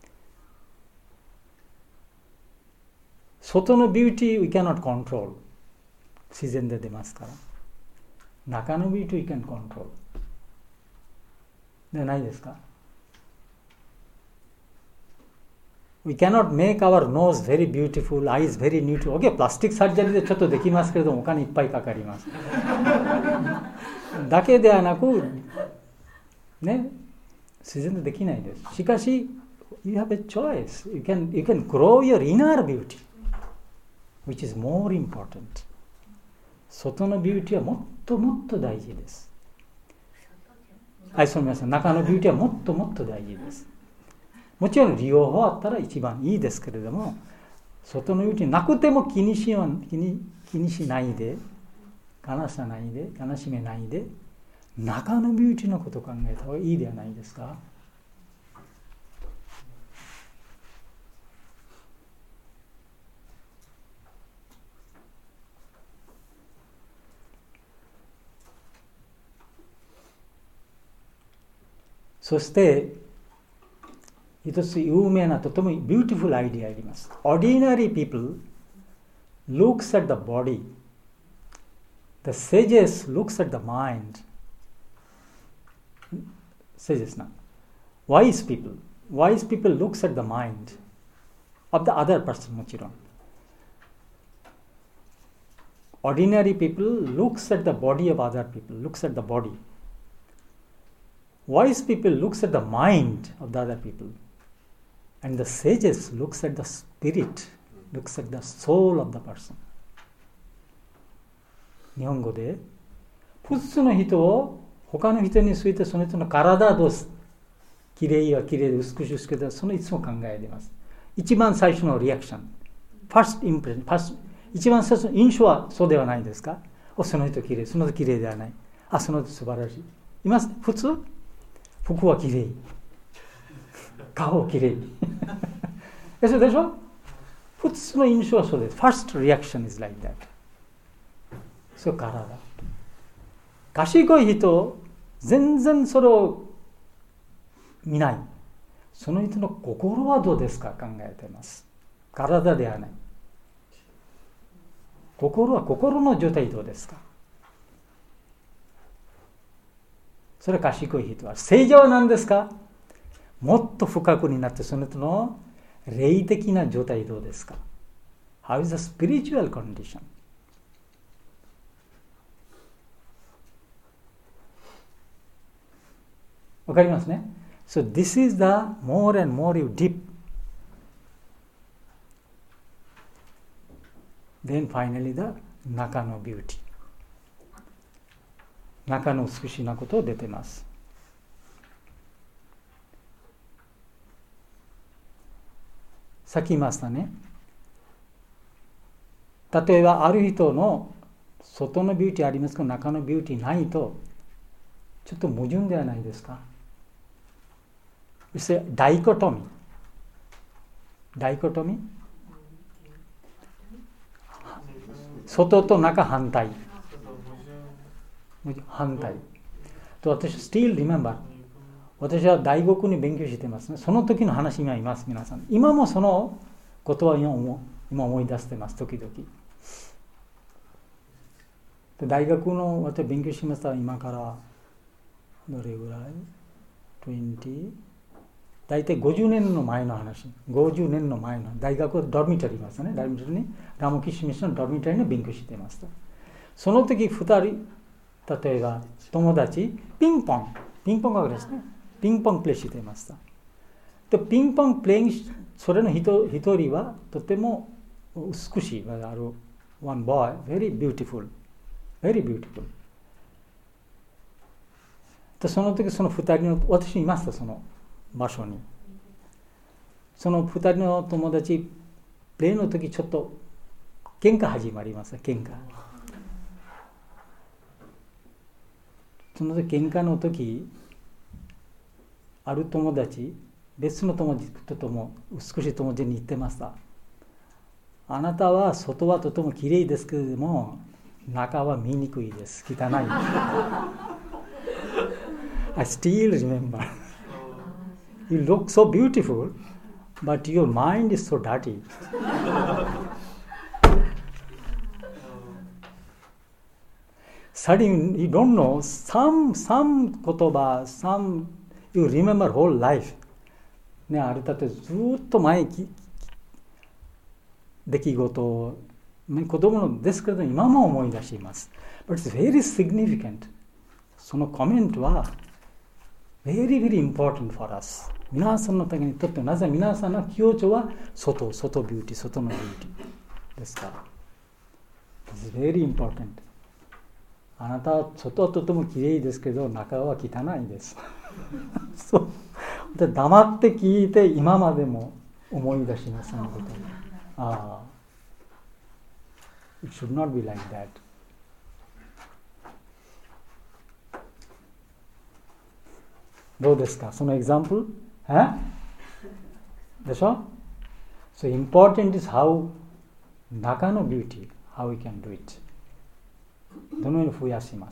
外のビューティー we cannot control。自然で出ますから。中のビューティー we can control。でないですか？ We cannot make our nose very beautiful, eyes very neutral. Okay, プラスティックサージャリーでちょっとできますけれども、お金いっぱいかかります。だけではなく、ね、自然でできないです。しかし、you have a choice. You can grow your inner beauty, which is more important. 外のビューティーはもっともっと大事です。はい、すみません。中のビューティーはもっともっと大事です。もちろん利用法あったら一番いいですけれども、外のビューティーなくても気にしないで、悲しめないで、中のビューティーのことを考えた方がいいではないですか。そして一つ有名なとてもビューティフルアイディアあります。Ordinary people looks at the body. The sages looks at the mind. Sages na. Wise people looks at the mind of the other person もちろん。Ordinary people looks at the body of other people, looks at the body.Wise people looks at the mind of the other people, and the sages looks at the spirit, looks at the soul of the person. 日本語で普通の人を他の人についてその人の体どうすきれいはきれいで美しいですけど、そのいつも考えています。一番最初のリアクション、first impression、一番最初の印象はそうではないですか。その人きれい、その人きれいではない。その人素晴らしい。います普通。服はきれい、顔はきれい。そうでしょ。普通の印象はそうです。First reaction is like that。そう体。賢い人、全然それを見ない。その人の心はどうですか考えています。体ではない。心の状態どうですか。それ賢い人は。正常は何ですか。もっと深くになってその人の霊的な状態どうですか。How is the spiritual condition? わかりますね。So this is the more and more you deep. Then finally the 中のビューティー。中の美しいなことを出ています。さっき言いましたね。例えばある人の外のビューティーありますけど中のビューティーないとちょっと矛盾ではないですか。ダイコトミー。外と中反対。と私 still remember 私は大学に勉強していますね。その時の話にはいます皆さん。今もその言葉を今思い出してます時々。で大学の私勉強しました今からどれぐらい20大体50年の前の話。50年の前の大学ドミタリーいますね。ドミタリーにラモキシミスのドミタリーに勉強していました。その時2人例えば友達ピンポンがですねピンポンプレイしていました。でピンポンプレイそれの一人はとても美しいある one boy very beautiful でその時その2人の私いましたその場所に。その2人の友達プレイの時ちょっと喧嘩始まります喧嘩。その時喧嘩の時ある友達別の友達とも美しい友達に言ってました。あなたは外はとてもきれいですけれども中は見にくいです汚い。I still remember. You look so beautiful, but your mind is so dirty. Suddenly, you don't know some kotoba, some you remember whole life. ね、あれだってずっと出来事を子供のですけれど今も思い出しています。But it's very significant. そのコメントは very very important for us. 皆さんのためにとってなぜ皆さんの強調は外ビューティー、外のビューティーですから。It's very important. あなたは外はとてもきれいですけど中は汚いです。そうで黙って聞いて今までも思い出しなさいこと。It should not be like that. どうですかそのエグザンプル？でしょ？ So important is how 中のビューティー how we can do it どのように増やします。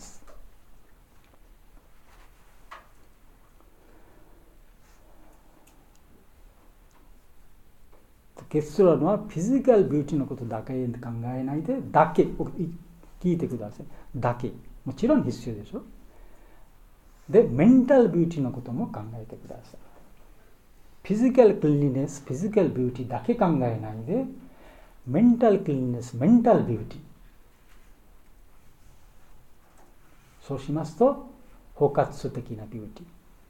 結論はフィジカルビューティーのことだけ考えないでだけ聞いてください。だけもちろん必要でしょ。でメンタルビューティーのことも考えてください。フィジカルクリーンネス、フィジカルビューティーだけ考えないでメンタルクリーンネス、メンタルビューティーそうしますと包括的なビューティー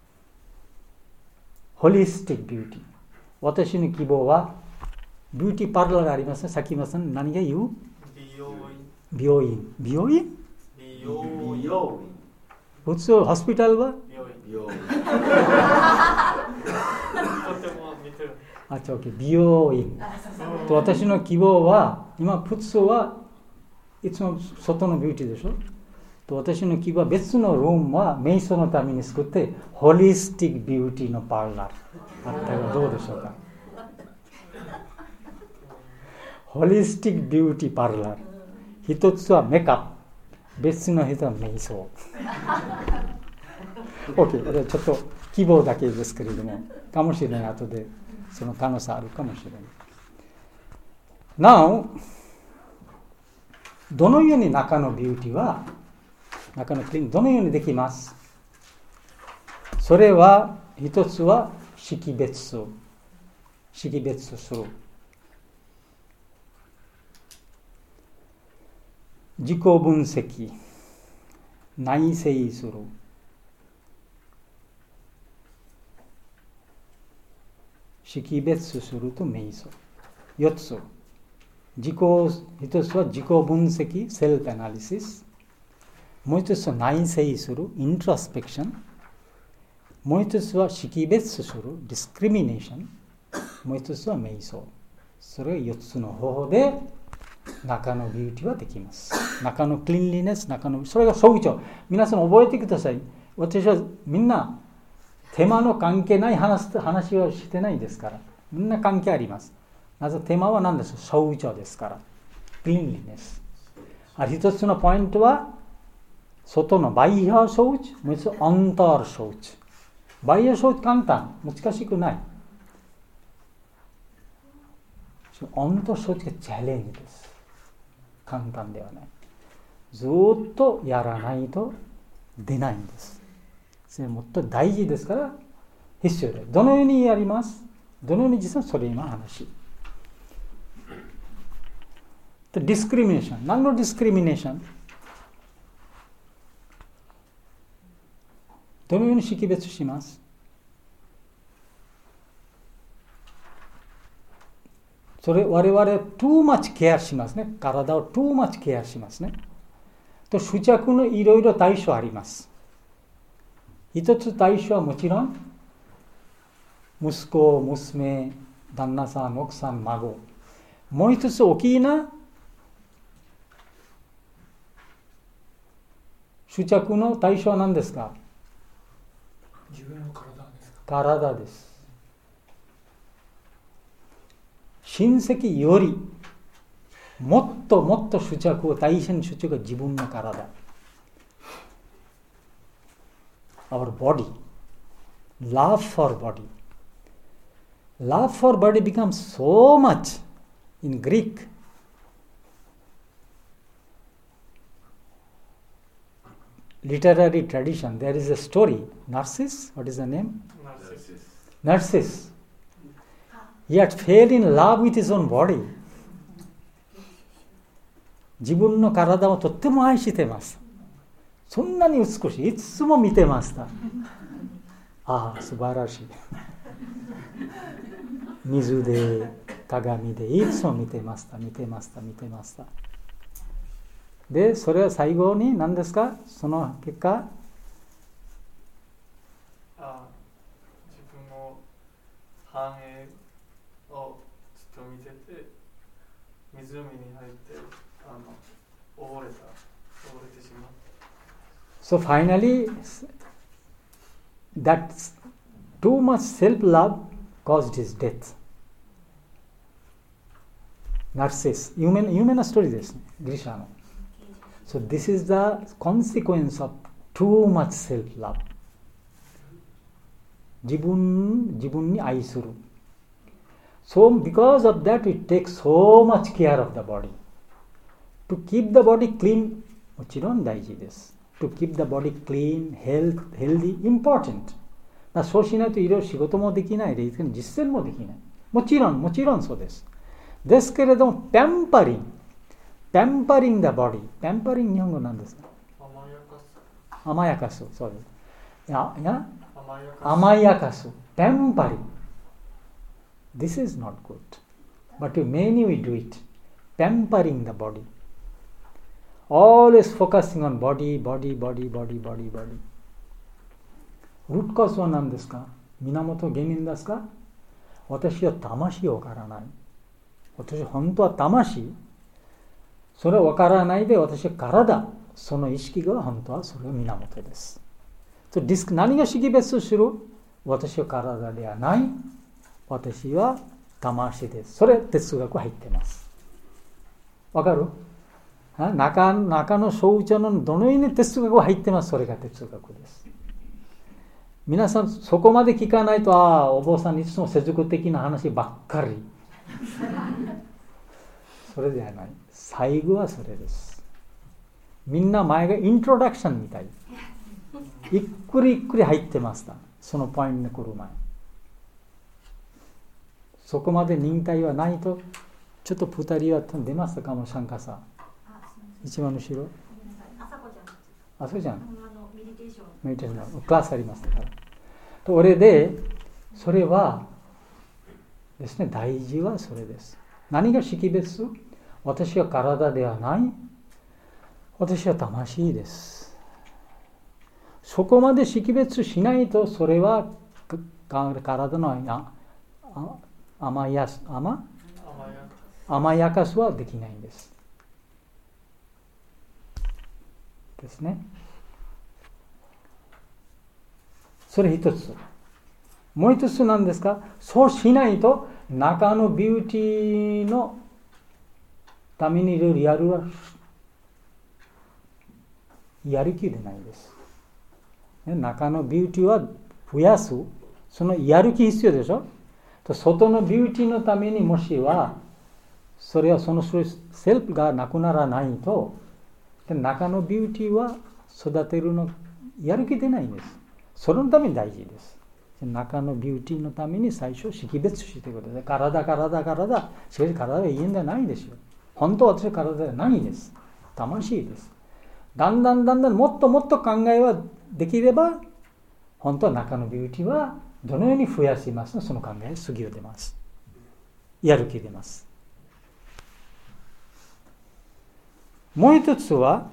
ホリスティックビューティー私の希望はビューティーパーラーがありますね。さっき言いましたね。何が言う？美容院。普通ホスピタルは美容院と私の希望は今普通はいつも外のビューティーでしょと私の希望は別のルームは瞑想のために作ってホリスティックビューティーのパーラーあったらどうでしょうか。ホリスティックビューティーパーラー一つはメカップ別の人は瞑想OK ちょっと希望だけですけれどもかもしれない後でその可能性あるかもしれない。なおどのように中のビューティーは中のクリーンどのようにできます。それは一つは識別する自己分析内省する識別すると瞑想4つ一つは自己分析セルフアナリシスもう一つは内省するイントロスペクションもう一つは識別するディスクリミネーションもう一つは瞑想それが4つの方法で中のビューティーはできます。中のクリーンリネスそれが総長皆さん覚えてください。私はみんな手間の関係ない話をしてないですからみんな関係あります。なぜ手間は何ですか総長ですからクリーンリネス一つのポイントは外のバイヤー装置もう一つアンタール装置バイヤー装置簡単難しくないアンタール装置がチャレンジです簡単ではないずっとやらないと出ないんです。それもっと大事ですから必要でどのようにやりますどのように実はそれ今話ディスクリミネーション何のディスクリミネーションどのように識別しますそれ我々 too much ケアしますね。体を too much ケアしますね。と執着のいろいろ対処あります。一つ対処はもちろん息子、娘、旦那さん、奥さん、孫。もう一つ大きな執着の対処は何ですか？ 自分の体ですか？ 体です。親戚よりもっともっと執着を大変執着が自分の体 Our body Love for body Love for body becomes so much in Greek literary tradition there is a story Narcissus what is the name? Narcissus yet fell in love with his own body. 自分の体をとっても愛してます。そんなに美しい。いつも見てました。ああ、素晴らしい。水で、鏡で、いつも見てました。で、それは最後に何ですか？その結果、 自分の繁栄をずっと見てて、湖に入って溺れてしまう。 So finally, that too much self-love caused his death. ナルシス、有名なストーリーですね、ギリシャの。So this is the consequence of too much self-love. 自分に愛する。So because of that, it takes so much care of the body. To keep the body clean, もちろん大事です。To keep the body clean, healthy, important. そうしないといろいろ仕事もできないで、実践もできない。もちろんそうです。ですけれども、pampering the body。pampering 日本語なんですか？甘やかす。そうです。甘やかす。pampering。This is not good. But many we do it. Pampering the body. Always focusing on body. ルートコースは何ですか？源原因ですか？私は魂を分からない。私は本当は魂。それは分からないで私は体。その意識が本当はそれが源です。何が識別する？私は体ではない。私は魂です。それ哲学入ってます。わかる？中の小宇宙のどのように哲学が入ってます。それが哲学です。皆さんそこまで聞かないと、お坊さんいつも世俗的な話ばっかり。それではない。最後はそれです。みんな前がイントロダクションみたい。ゆっくり入ってました。そのポイントに来る前。そこまで忍耐はないと、ちょっと2人は出ましたかも、参加さん。一番後ろ。あそこちゃん。メディテーションのクラスありますから。と俺で、それはですね、大事はそれです。何が識別？私は体ではない。私は魂です。そこまで識別しないと、それは体の甘やかすはできないんです。ですね。それ一つ。もう一つなんですか？そうしないと中のビューティーのためにいろいろやる気でないです。中のビューティーは増やす。そのやる気必要でしょ？外のビューティーのためにもしはそれはそのセルフがなくならないと中のビューティーは育てるのやる気出ないんです。そのために大事です。中のビューティーのために最初識別してください。体しかし体は家ではないですよ。本当は私は体ではないです。魂です。だんだんもっともっと考えはできれば本当は中のビューティーはどのように増やしますの、その考えすぎを出ます。やる気出ます。もう一つは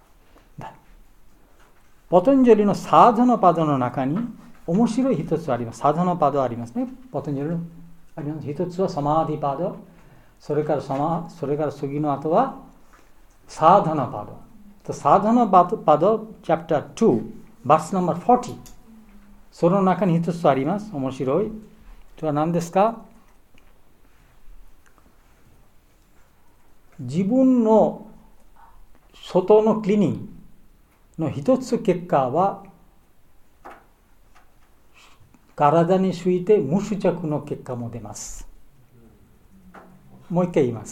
ポタンジャリのサーダナパドの中に面白い一つあります。サーダナパドありますね。ポタンジャリのあります。一つはサマーディパド、それから次の後はサーダナパド。サーダナパドチャプター2バースナンバー40、その中に一つあります。面白い。それは何ですか？自分の外のクリーニングの一つ結果は体について無執着の結果も出ます。もう一回言います。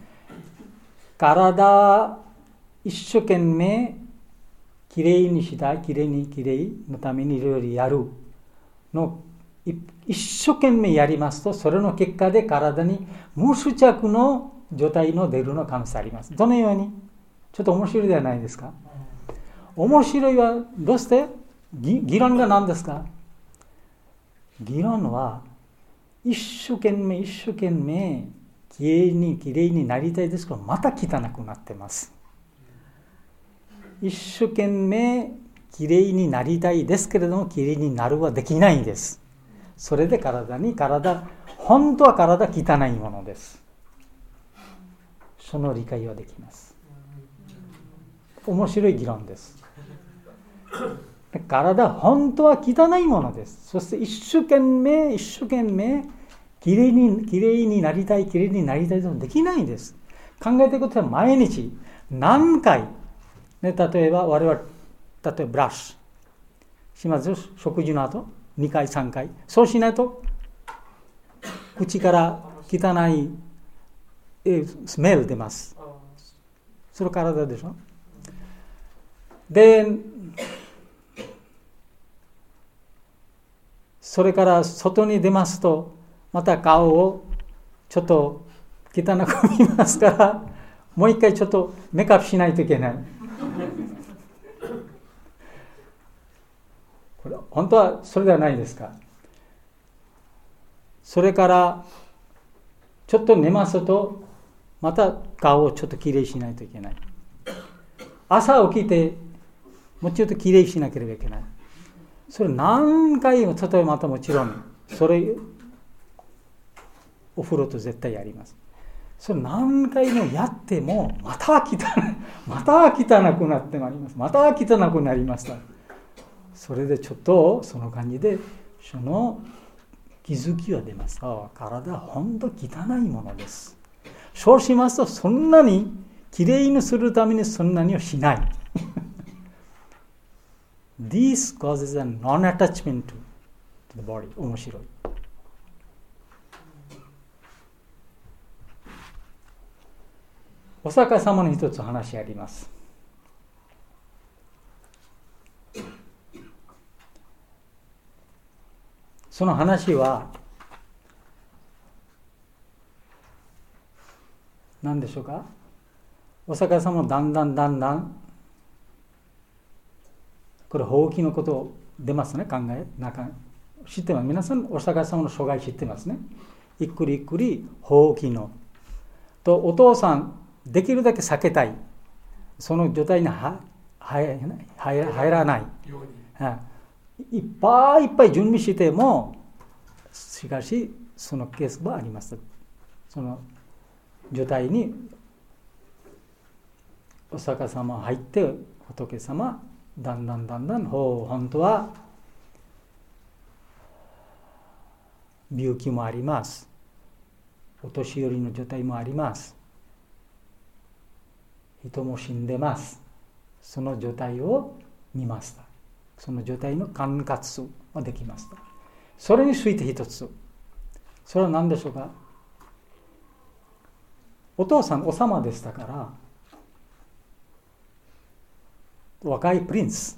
体一生懸命きれいにしたい、きれいのためにいろいろやるの一生懸命やりますと、それの結果で体に無執着の状態の出るの可能性あります。どのように？ちょっと面白いではないですか。面白いはどうして？議論が何ですか？議論は一生懸命きれいになりたいですけど、また汚くなってます。一生懸命きれいになりたいですけれども、きれいになるはできないんです。それで本当は体汚いものです。その理解はできます。面白い議論です。体本当は汚いものです。そして一生懸命きれいになりたいとできないんです。考えていくことは毎日何回、例えば我々ブラッシュします。食事の後2回3回、そうしないと口から汚いスメル出ます。それ体でしょ。でそれから外に出ますと、また顔をちょっと汚く見ますから、もう一回ちょっとメイクアップしないといけない。これ本当はそれではないですか。それからちょっと寝ますと、また顔をちょっときれいしないといけない。朝起きてもうちょっときれいしなければいけない。それ何回も、例えばまたもちろんそれお風呂と絶対やります。それ何回もやってもまた汚くなってまいります。また汚くなりました。それでちょっとその感じでその気づきは出ます。体は本当汚いものです。そうしますと、そんなにきれいにするためにそんなにはしない。This causes a non-attachment to the body. 面白い。お釈迦様の一つ話あります。その話は何でしょうか。お釈迦様もだんだんこれ法規のこと出ますね。知ってます。皆さんお釈迦様の生涯知ってますね。ゆっくり法規のと、お父さんできるだけ避けたい、その状態に入らない、いっぱい準備しても、しかしそのケースはあります。その状態にお釈迦様入って仏様だんだん本当は病気もあります。お年寄りの状態もあります。人も死んでます。その状態を見ました。その状態の観察はできました。それについて一つ、それは何でしょうか。お父さんお様でしたから、若いプリンス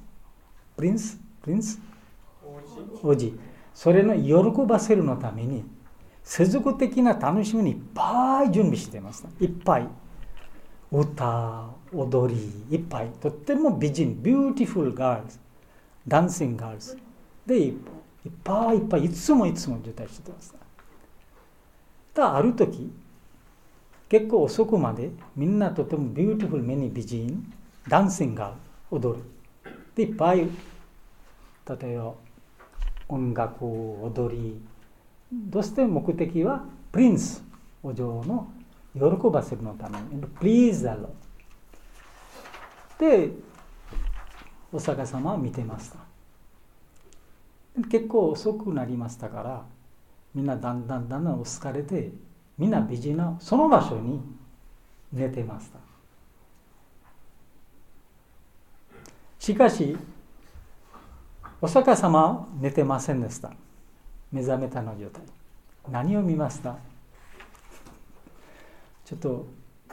王子、それの喜ばせるのために世俗的な楽しみにいっぱい準備していました。いっぱい歌踊りいっぱい、とっても美人ビューティフルガールズ、ダンシングガールズでいっぱいいつも状態してました。ある時結構遅くまでみんなとてもビューティフルメニ美人ダンシングガール踊るでいっぱい、例えば音楽踊り、どうして目的はプリンスお嬢の喜ばせるのために Please the Lord でお釈迦様は見てました。結構遅くなりましたから、みんなだんだんお疲れで、みんな美人なその場所に寝てました。しかしお釈迦様は寝てませんでした。目覚めたの状態。何を見ました？ちょっと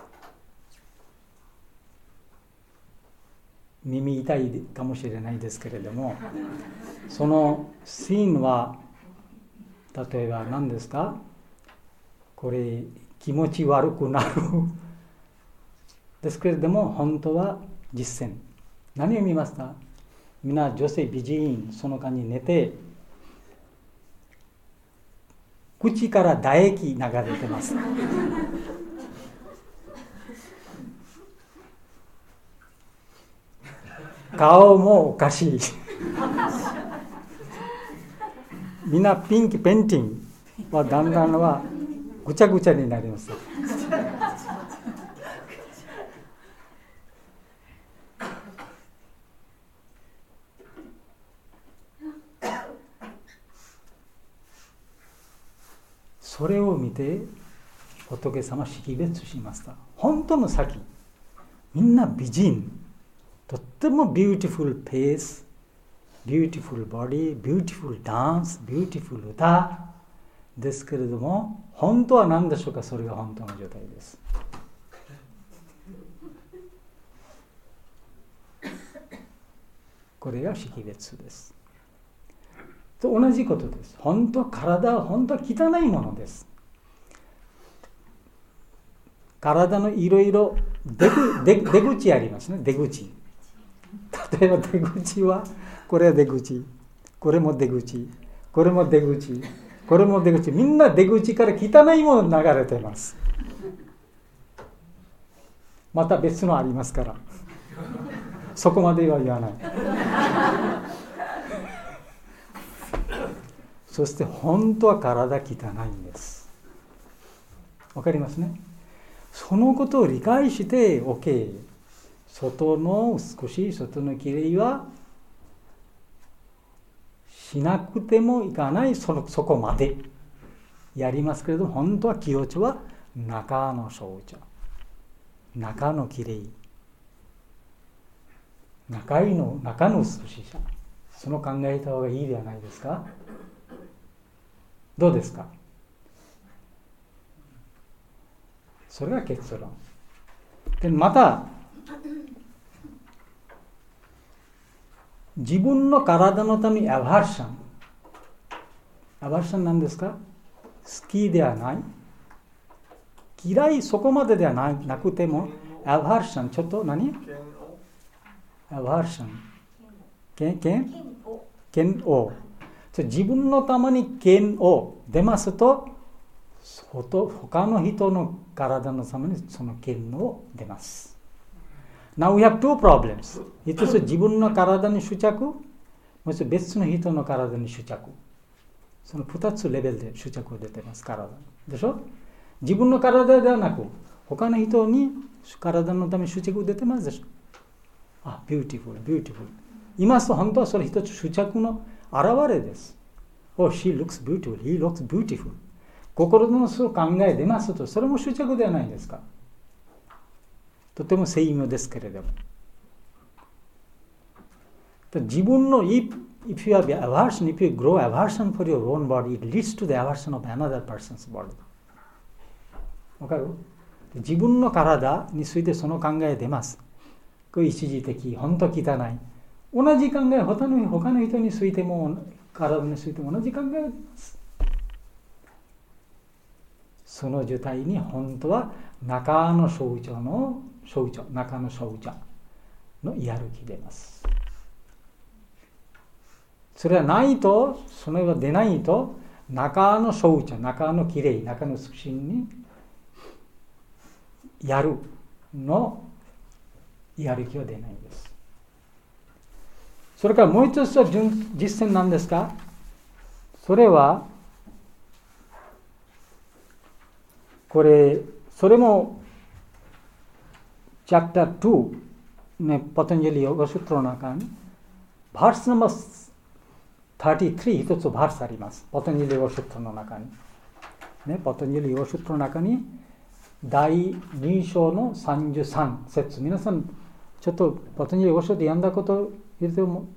耳痛いかもしれないですけれども、そのシーンは例えば何ですか、これ気持ち悪くなるですけれども、本当は実践。何を見ますか。みんな女性美人、その間に寝て、口から唾液流れてます顔もおかしいみんなピンキペンティングはだんだんはぐちゃぐちゃになりますそれを見て仏様識別しました。本当の先、みんな美人、とってもビューティフルペース、ビューティフルボディ、ビューティフルダンス、ビューティフル歌ですけれども、本当は何でしょうか。それが本当の状態です。これが識別です。と同じことです。本当は体は本当は汚いものです。体のいろいろ出口ありますね。出口。例えば出口は、これは出口、これも出口、これも出口、これも出口。みんな出口から汚いもの流れています。また別のありますから。そこまでは言わない。そして本当は体汚いんです。わかりますね。そのことを理解して OK。外のきれいはしなくてもいかない、そこまでやりますけれども、本当は気持ちは中の小茶、中のきれい、中の美しさ、その考えた方がいいではないですか。どうですか。それが結論で、また自分の体のためにアバーションなんですか。好きではない、嫌い、そこまでではなくてもアバーション、ちょっと何アバーション、嫌悪、自分のために嫌悪出ますと、他の人の体のためにその嫌悪出ます。Now we have two problems. 一つ自分の体に執着、もう一つ別の人の体に執着。その2つレベルで執着が出てます。体でしょ。自分の体ではなく他の人に体のために執着出てますでしょ。あ、ビューティフル、ビューティフル。いますと本当はそれ一つ執着の現れです。Oh, she looks beautiful, he looks beautiful. 心のそう考え出ますと、それも執着ではないですか。とても精妙ですけれども。自分の if you have aversion, if you grow aversion for your own body, it leads to the aversion of another person's body. わかる？自分の体についてその考え出ます。これ一時的、本当汚い。同じ考え、他の人についても、体についても同じ考えです。その状態に本当は中の小腸のやる気出ます。それはないと、それが出ないと、中の小腸、中のきれい、中の促進にやるのやる気は出ないんです。それからもう一つは実践なんですか。それはそれもチャプター2ね、パタンジャリヨガスートラの中にバースナンバー33一つバースあります。パタンジャリヨガスートラの中に、ね、パタンジャリヨガスートラの中に第2章の33節、皆さんちょっとパタンジャリヨガスートラで読んだこと言っても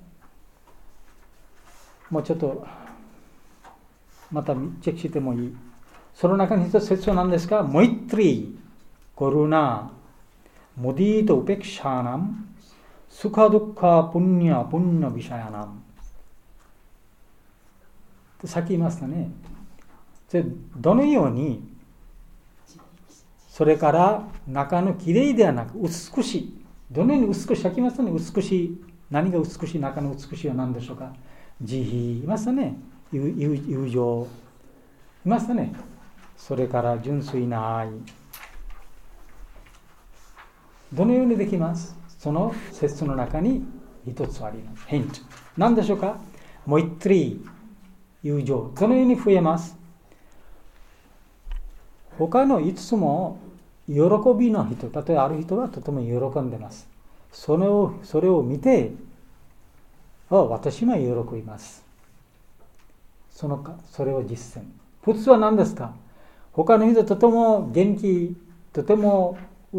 うちょっとまたチェックしてもいい。その中に一つ説は何ですか。モイトリー、コルナ、モディートウペクシャナム、スカドッカプンニャビシャヤナム。さっき言いましたね。 どのように、それから中のきれいではなく美しい。どのように美しい、さっき言いましたね、美しい。何が美しい、中の美しいは何でしょうか。慈悲、言いましたね。友情、いましたね。それから純粋な愛。どのようにできます？その説の中に一つあります。ヒント。何でしょうか？モイトリー、友情。どのように増えます？他のいつも喜びの人、例えばある人はとても喜んでます。それを見て、私も喜びます。それを実践。普通は何ですか？他の人とても元気、とても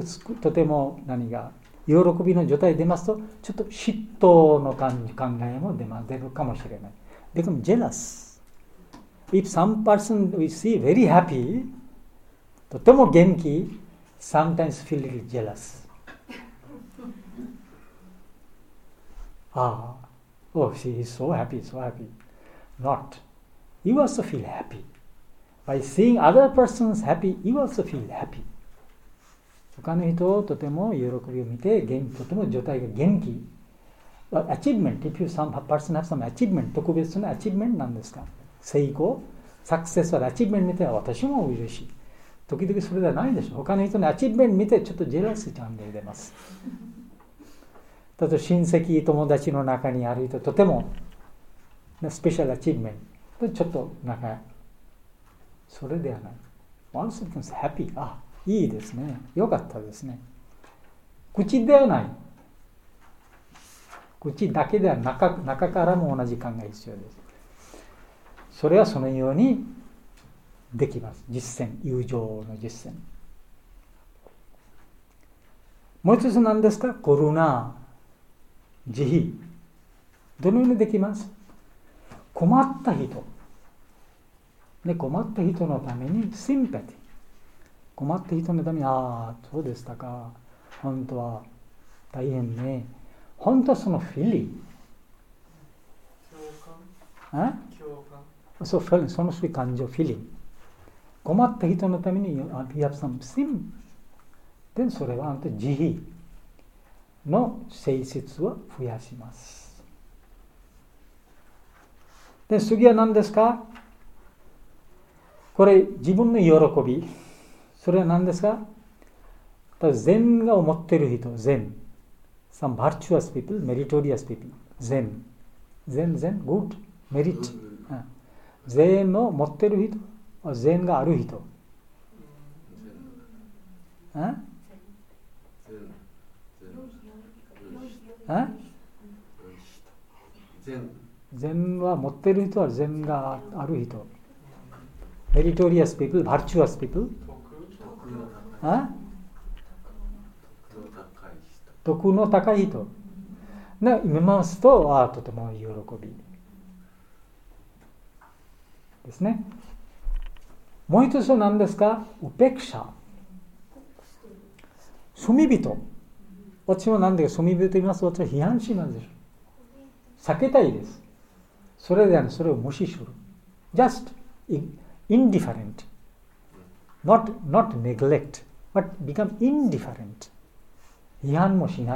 喜びの状態出ますと、ちょっと嫉妬の考えも出るかもしれない。Become jealous. If some person we see very happy, とても元気、sometimes feel little jealous. She is so happy, so happy. Not. You also feel happy. By seeing other persons happy, you also feel happy. 他の人をとても喜びを見て、とても状態が元気。Achievement, if some person have some achievement, 特別な achievement なんですか？成功、サクセスは achievement 見て私も嬉しい。時々それではないでしょう。他の人の achievement 見てちょっとジェラスちゃんで出ます。例えば親戚、友達の中にある人、とてもスペシャルアチーブメント、ちょっとそれではない。One second happy. いいですね。よかったですね。口ではない。口だけでは中からも同じ考え必要です。それはそのようにできます。実践、友情の実践。もう一つ何ですか？コルナ、慈悲。どのようにできます？困った人。困った人のためにシンパティ。困った人のために、そうでしたか。本当は大変ね。本当はそのフィリング。その感情、フィリング。困った人のために、you have some sin。で、それはあんた慈悲の性質を増やします。で、次は何ですか？これ、自分の喜び。それは何ですか？善が思っている人、善。Some virtuous people, meritorious people. 善、good, merit. 善を持っている人、善がある人。善は持っている人は善がある人。meritorious people, virtuous people. 徳の高い人。見ますと、とても喜びですね。もう一つは何ですか？ウペクシャ。罪人。私は何で罪人と言いますと、私は批判しますでしょ。避けたいです。それではそれを無視する。just indifferent. not neglect, but become indifferent. 批判もしない。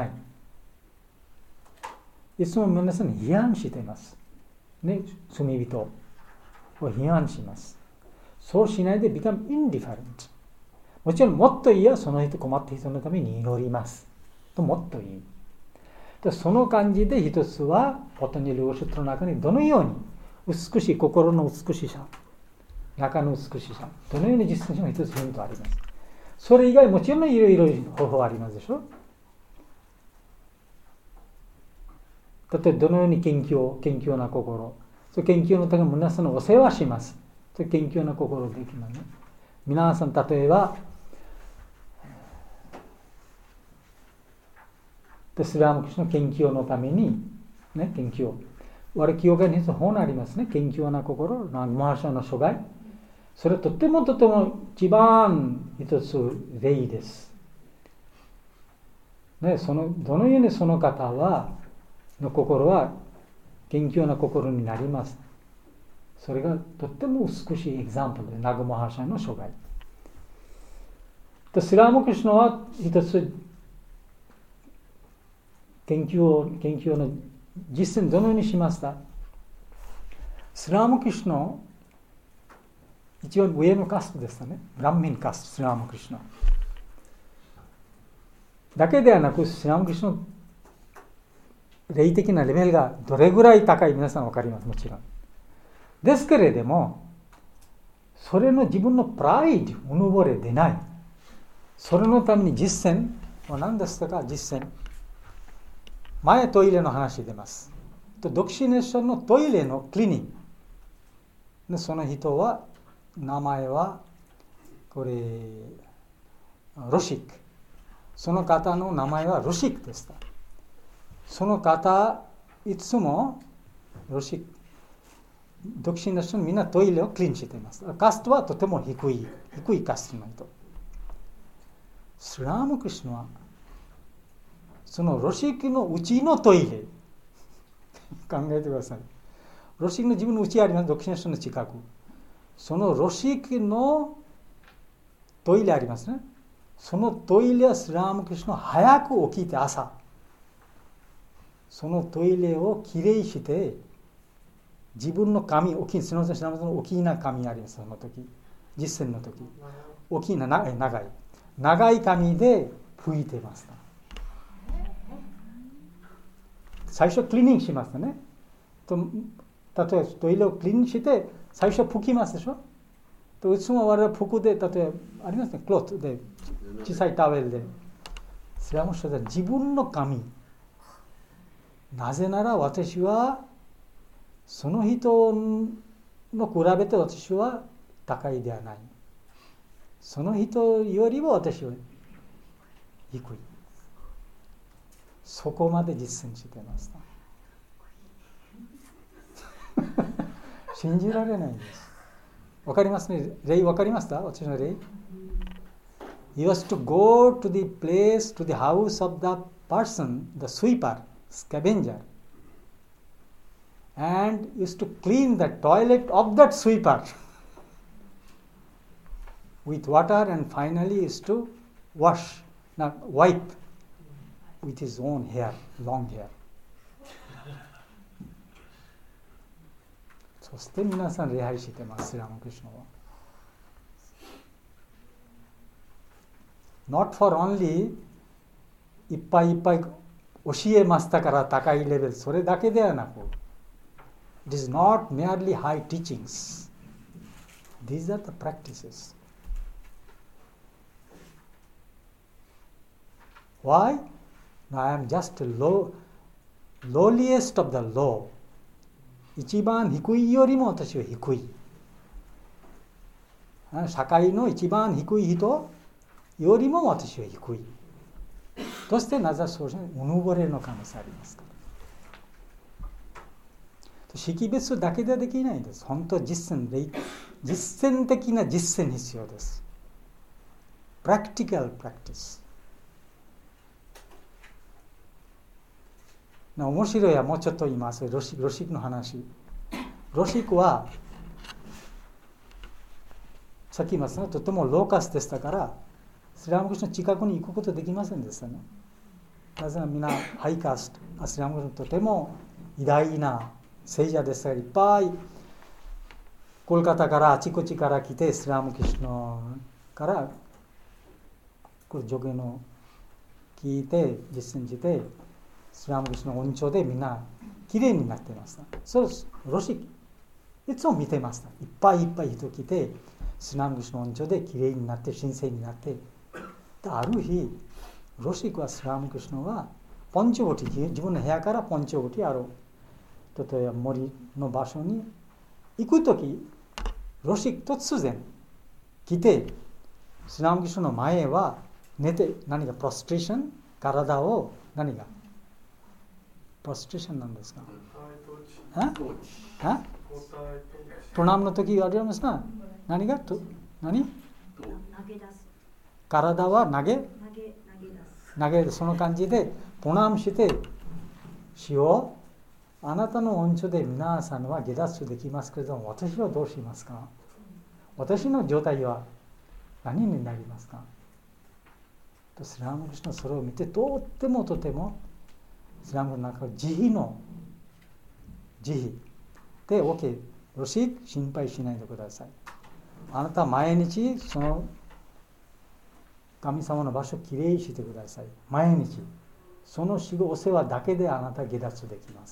いつも皆さん批判しています。ね、罪人を批判します。そうしないで become indifferent。もちろんもっといいや、その人困った人のために祈ります。ともっといい。でその感じで一つは、ポタンジャリ教説の中にどのように美しい心の美しさ、中の美しさ、どのように実践しの一つヒントあります。それ以外もちろんいろいろ方法ありますでしょ。例えばどのように謙虚な心、その謙虚のために皆さんのお世話します。それ謙虚な心できますね。皆さん例えばスラムクシュの謙虚のためにね、謙虚。我々教会に本ありますね。謙虚な心、マーシャの諸外。それとても一番一つ例です。ね、どのようにその方の心は謙虚な心になります。 それがとっても美しいエグザンプルで、ナグマハーシャの生涯と、スリラーマクリシュナは一つ研究の実践どのようにしました。スリラーマクリシュナ一番上のカストでしたね。ブランミンカスト、スリラーマクリシュナだけではなく、スリラーマクリシュナ霊的なレベルがどれぐらい高い皆さん分かります。もちろんですけれども、それの自分のプライドうぬぼれでない。それのために実践は何ですか。実践、前トイレの話出ますと、ドクシネーションのトイレのクリーニングで、その人は名前はこれロシック、その方の名前はロシックでした。その方いつもロシック、独身の人みんなトイレをクリーンしています。カストはとても低いカストの人。スリラーマクリシュナはそのロシックのうちのトイレ考えてください。ロシックの自分のうちあります。独身の人の近く、そのロシックのトイレありますね。そのトイレはスリラーマクリシュナは早く起きて、朝そのトイレをきれいして自分の髪、大きい、大きな髪あります。その時、実践の時、大きな長い髪で拭いてました。最初クリーニングしましたね。例えばトイレをクリーニングして最初拭きますでしょ。といつも我々は拭くで、例えばありますね、クロートで小さいタオルで。それはもしかしたら自分の髪、なぜなら私はその人の比べて私は高いではない。その人よりも私は低い。そこまで実践してました。信じられないんです。わかりますね。例わかりました？私の例。He was to go to the place, to the house of the person, the sweeper, scavenger, and used to clean the toilet of that sweeper with water, and finally used to wash, not wipe with his own hair, long hair. そして皆さん礼拝してます、スリラーマクリシュナは。Not for only いっぱいいっぱい教えましたから高いレベル、それだけではなく、It is not merely high teachings. These are the practices. Why? I am just lowliest of the low. 一番低いよりも私は低い。社会の一番低い人よりも私は低い。そしてなぜそうしない？うぬぼれの可能性ありますから。識別だけではできないんです。本当実践的な実践必要です。Practical practice。面白いはもうちょっと言います。ロシックの話。ロシックはさっき言いますが、とてもローカスでしたから、スリラーマクリシュナの近くに行くことできませんでしたね。なぜならみんなハイカスト、スリラーマクリシュナとても偉大な聖者ですから、いっぱいコルカタからあちこちから来て、スリラーマクリシュナからこれ助言を聞いて実践して、スリラーマクリシュナの恩寵でみんなきれいになっていました。そうです。ロシックいつも見てました。いっぱいいっぱい人来て、スリラーマクリシュナの恩寵できれいになって神聖になって、ある日ロシックはスリラーマクリシュナはポンチョゴティ、自分の部屋からポンチョゴティある例えば森の場所に行くとき、ロシック突然来て、スリラーマクリシュナの前は寝て、何かプロストレーション、体を何がプロストレーションなんですか？プロナムの時ありますか？何が何？体は投げ出す。その感じでプロナムして、主をあなたの恩寵で皆さんは下脱できますけれども、私はどうしますか？私の状態は何になりますか？とスリラムクリシュナはそれを見て、とってもスリラムの中慈悲で OK、 ロシー心配しないでください。あなたは毎日その神様の場所をきれいにしてください。毎日そのお世話だけであなたは下脱できます。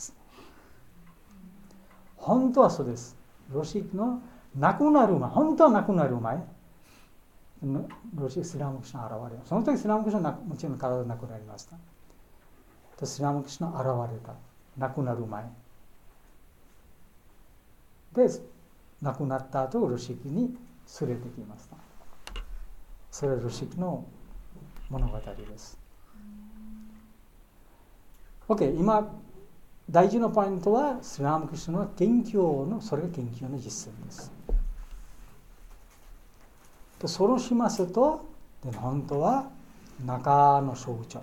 本当はそうです。ロシーの亡くなる前、本当は亡くなる前、ロシースリラムクリシュナ現れる。その時スリラムクリシュナはもちろん体なくなりました。スリラムクリシュナ現れた。亡くなる前で、亡くなった後ロシーに連れてきました。それはロシーの物語です。 OK、 今大事なポイントはスリラムクリシュナの研究の、それが研究の実践です。そうしますと、本当は中の象徴、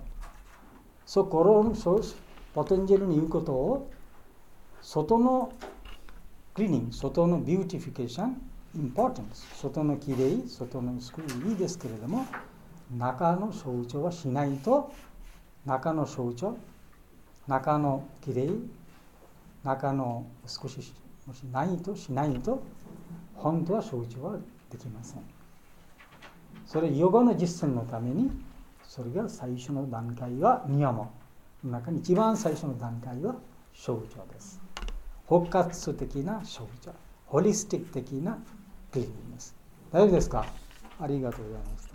ポテンジェルに言うことを、外のクリーニング、外のビューティフィケーション、インポータンス、外のきれい、外のすごいいいですけれども、中の象徴はしないと、中の象徴、中のきれい、中の少しもしないとしないと、本当は象徴はできません。それヨガの実践のために、それが最初の段階はニヤマの中に一番最初の段階は象徴です。包括的な象徴、ホリスティック的なクリーニングです。大丈夫ですか？ありがとうございます。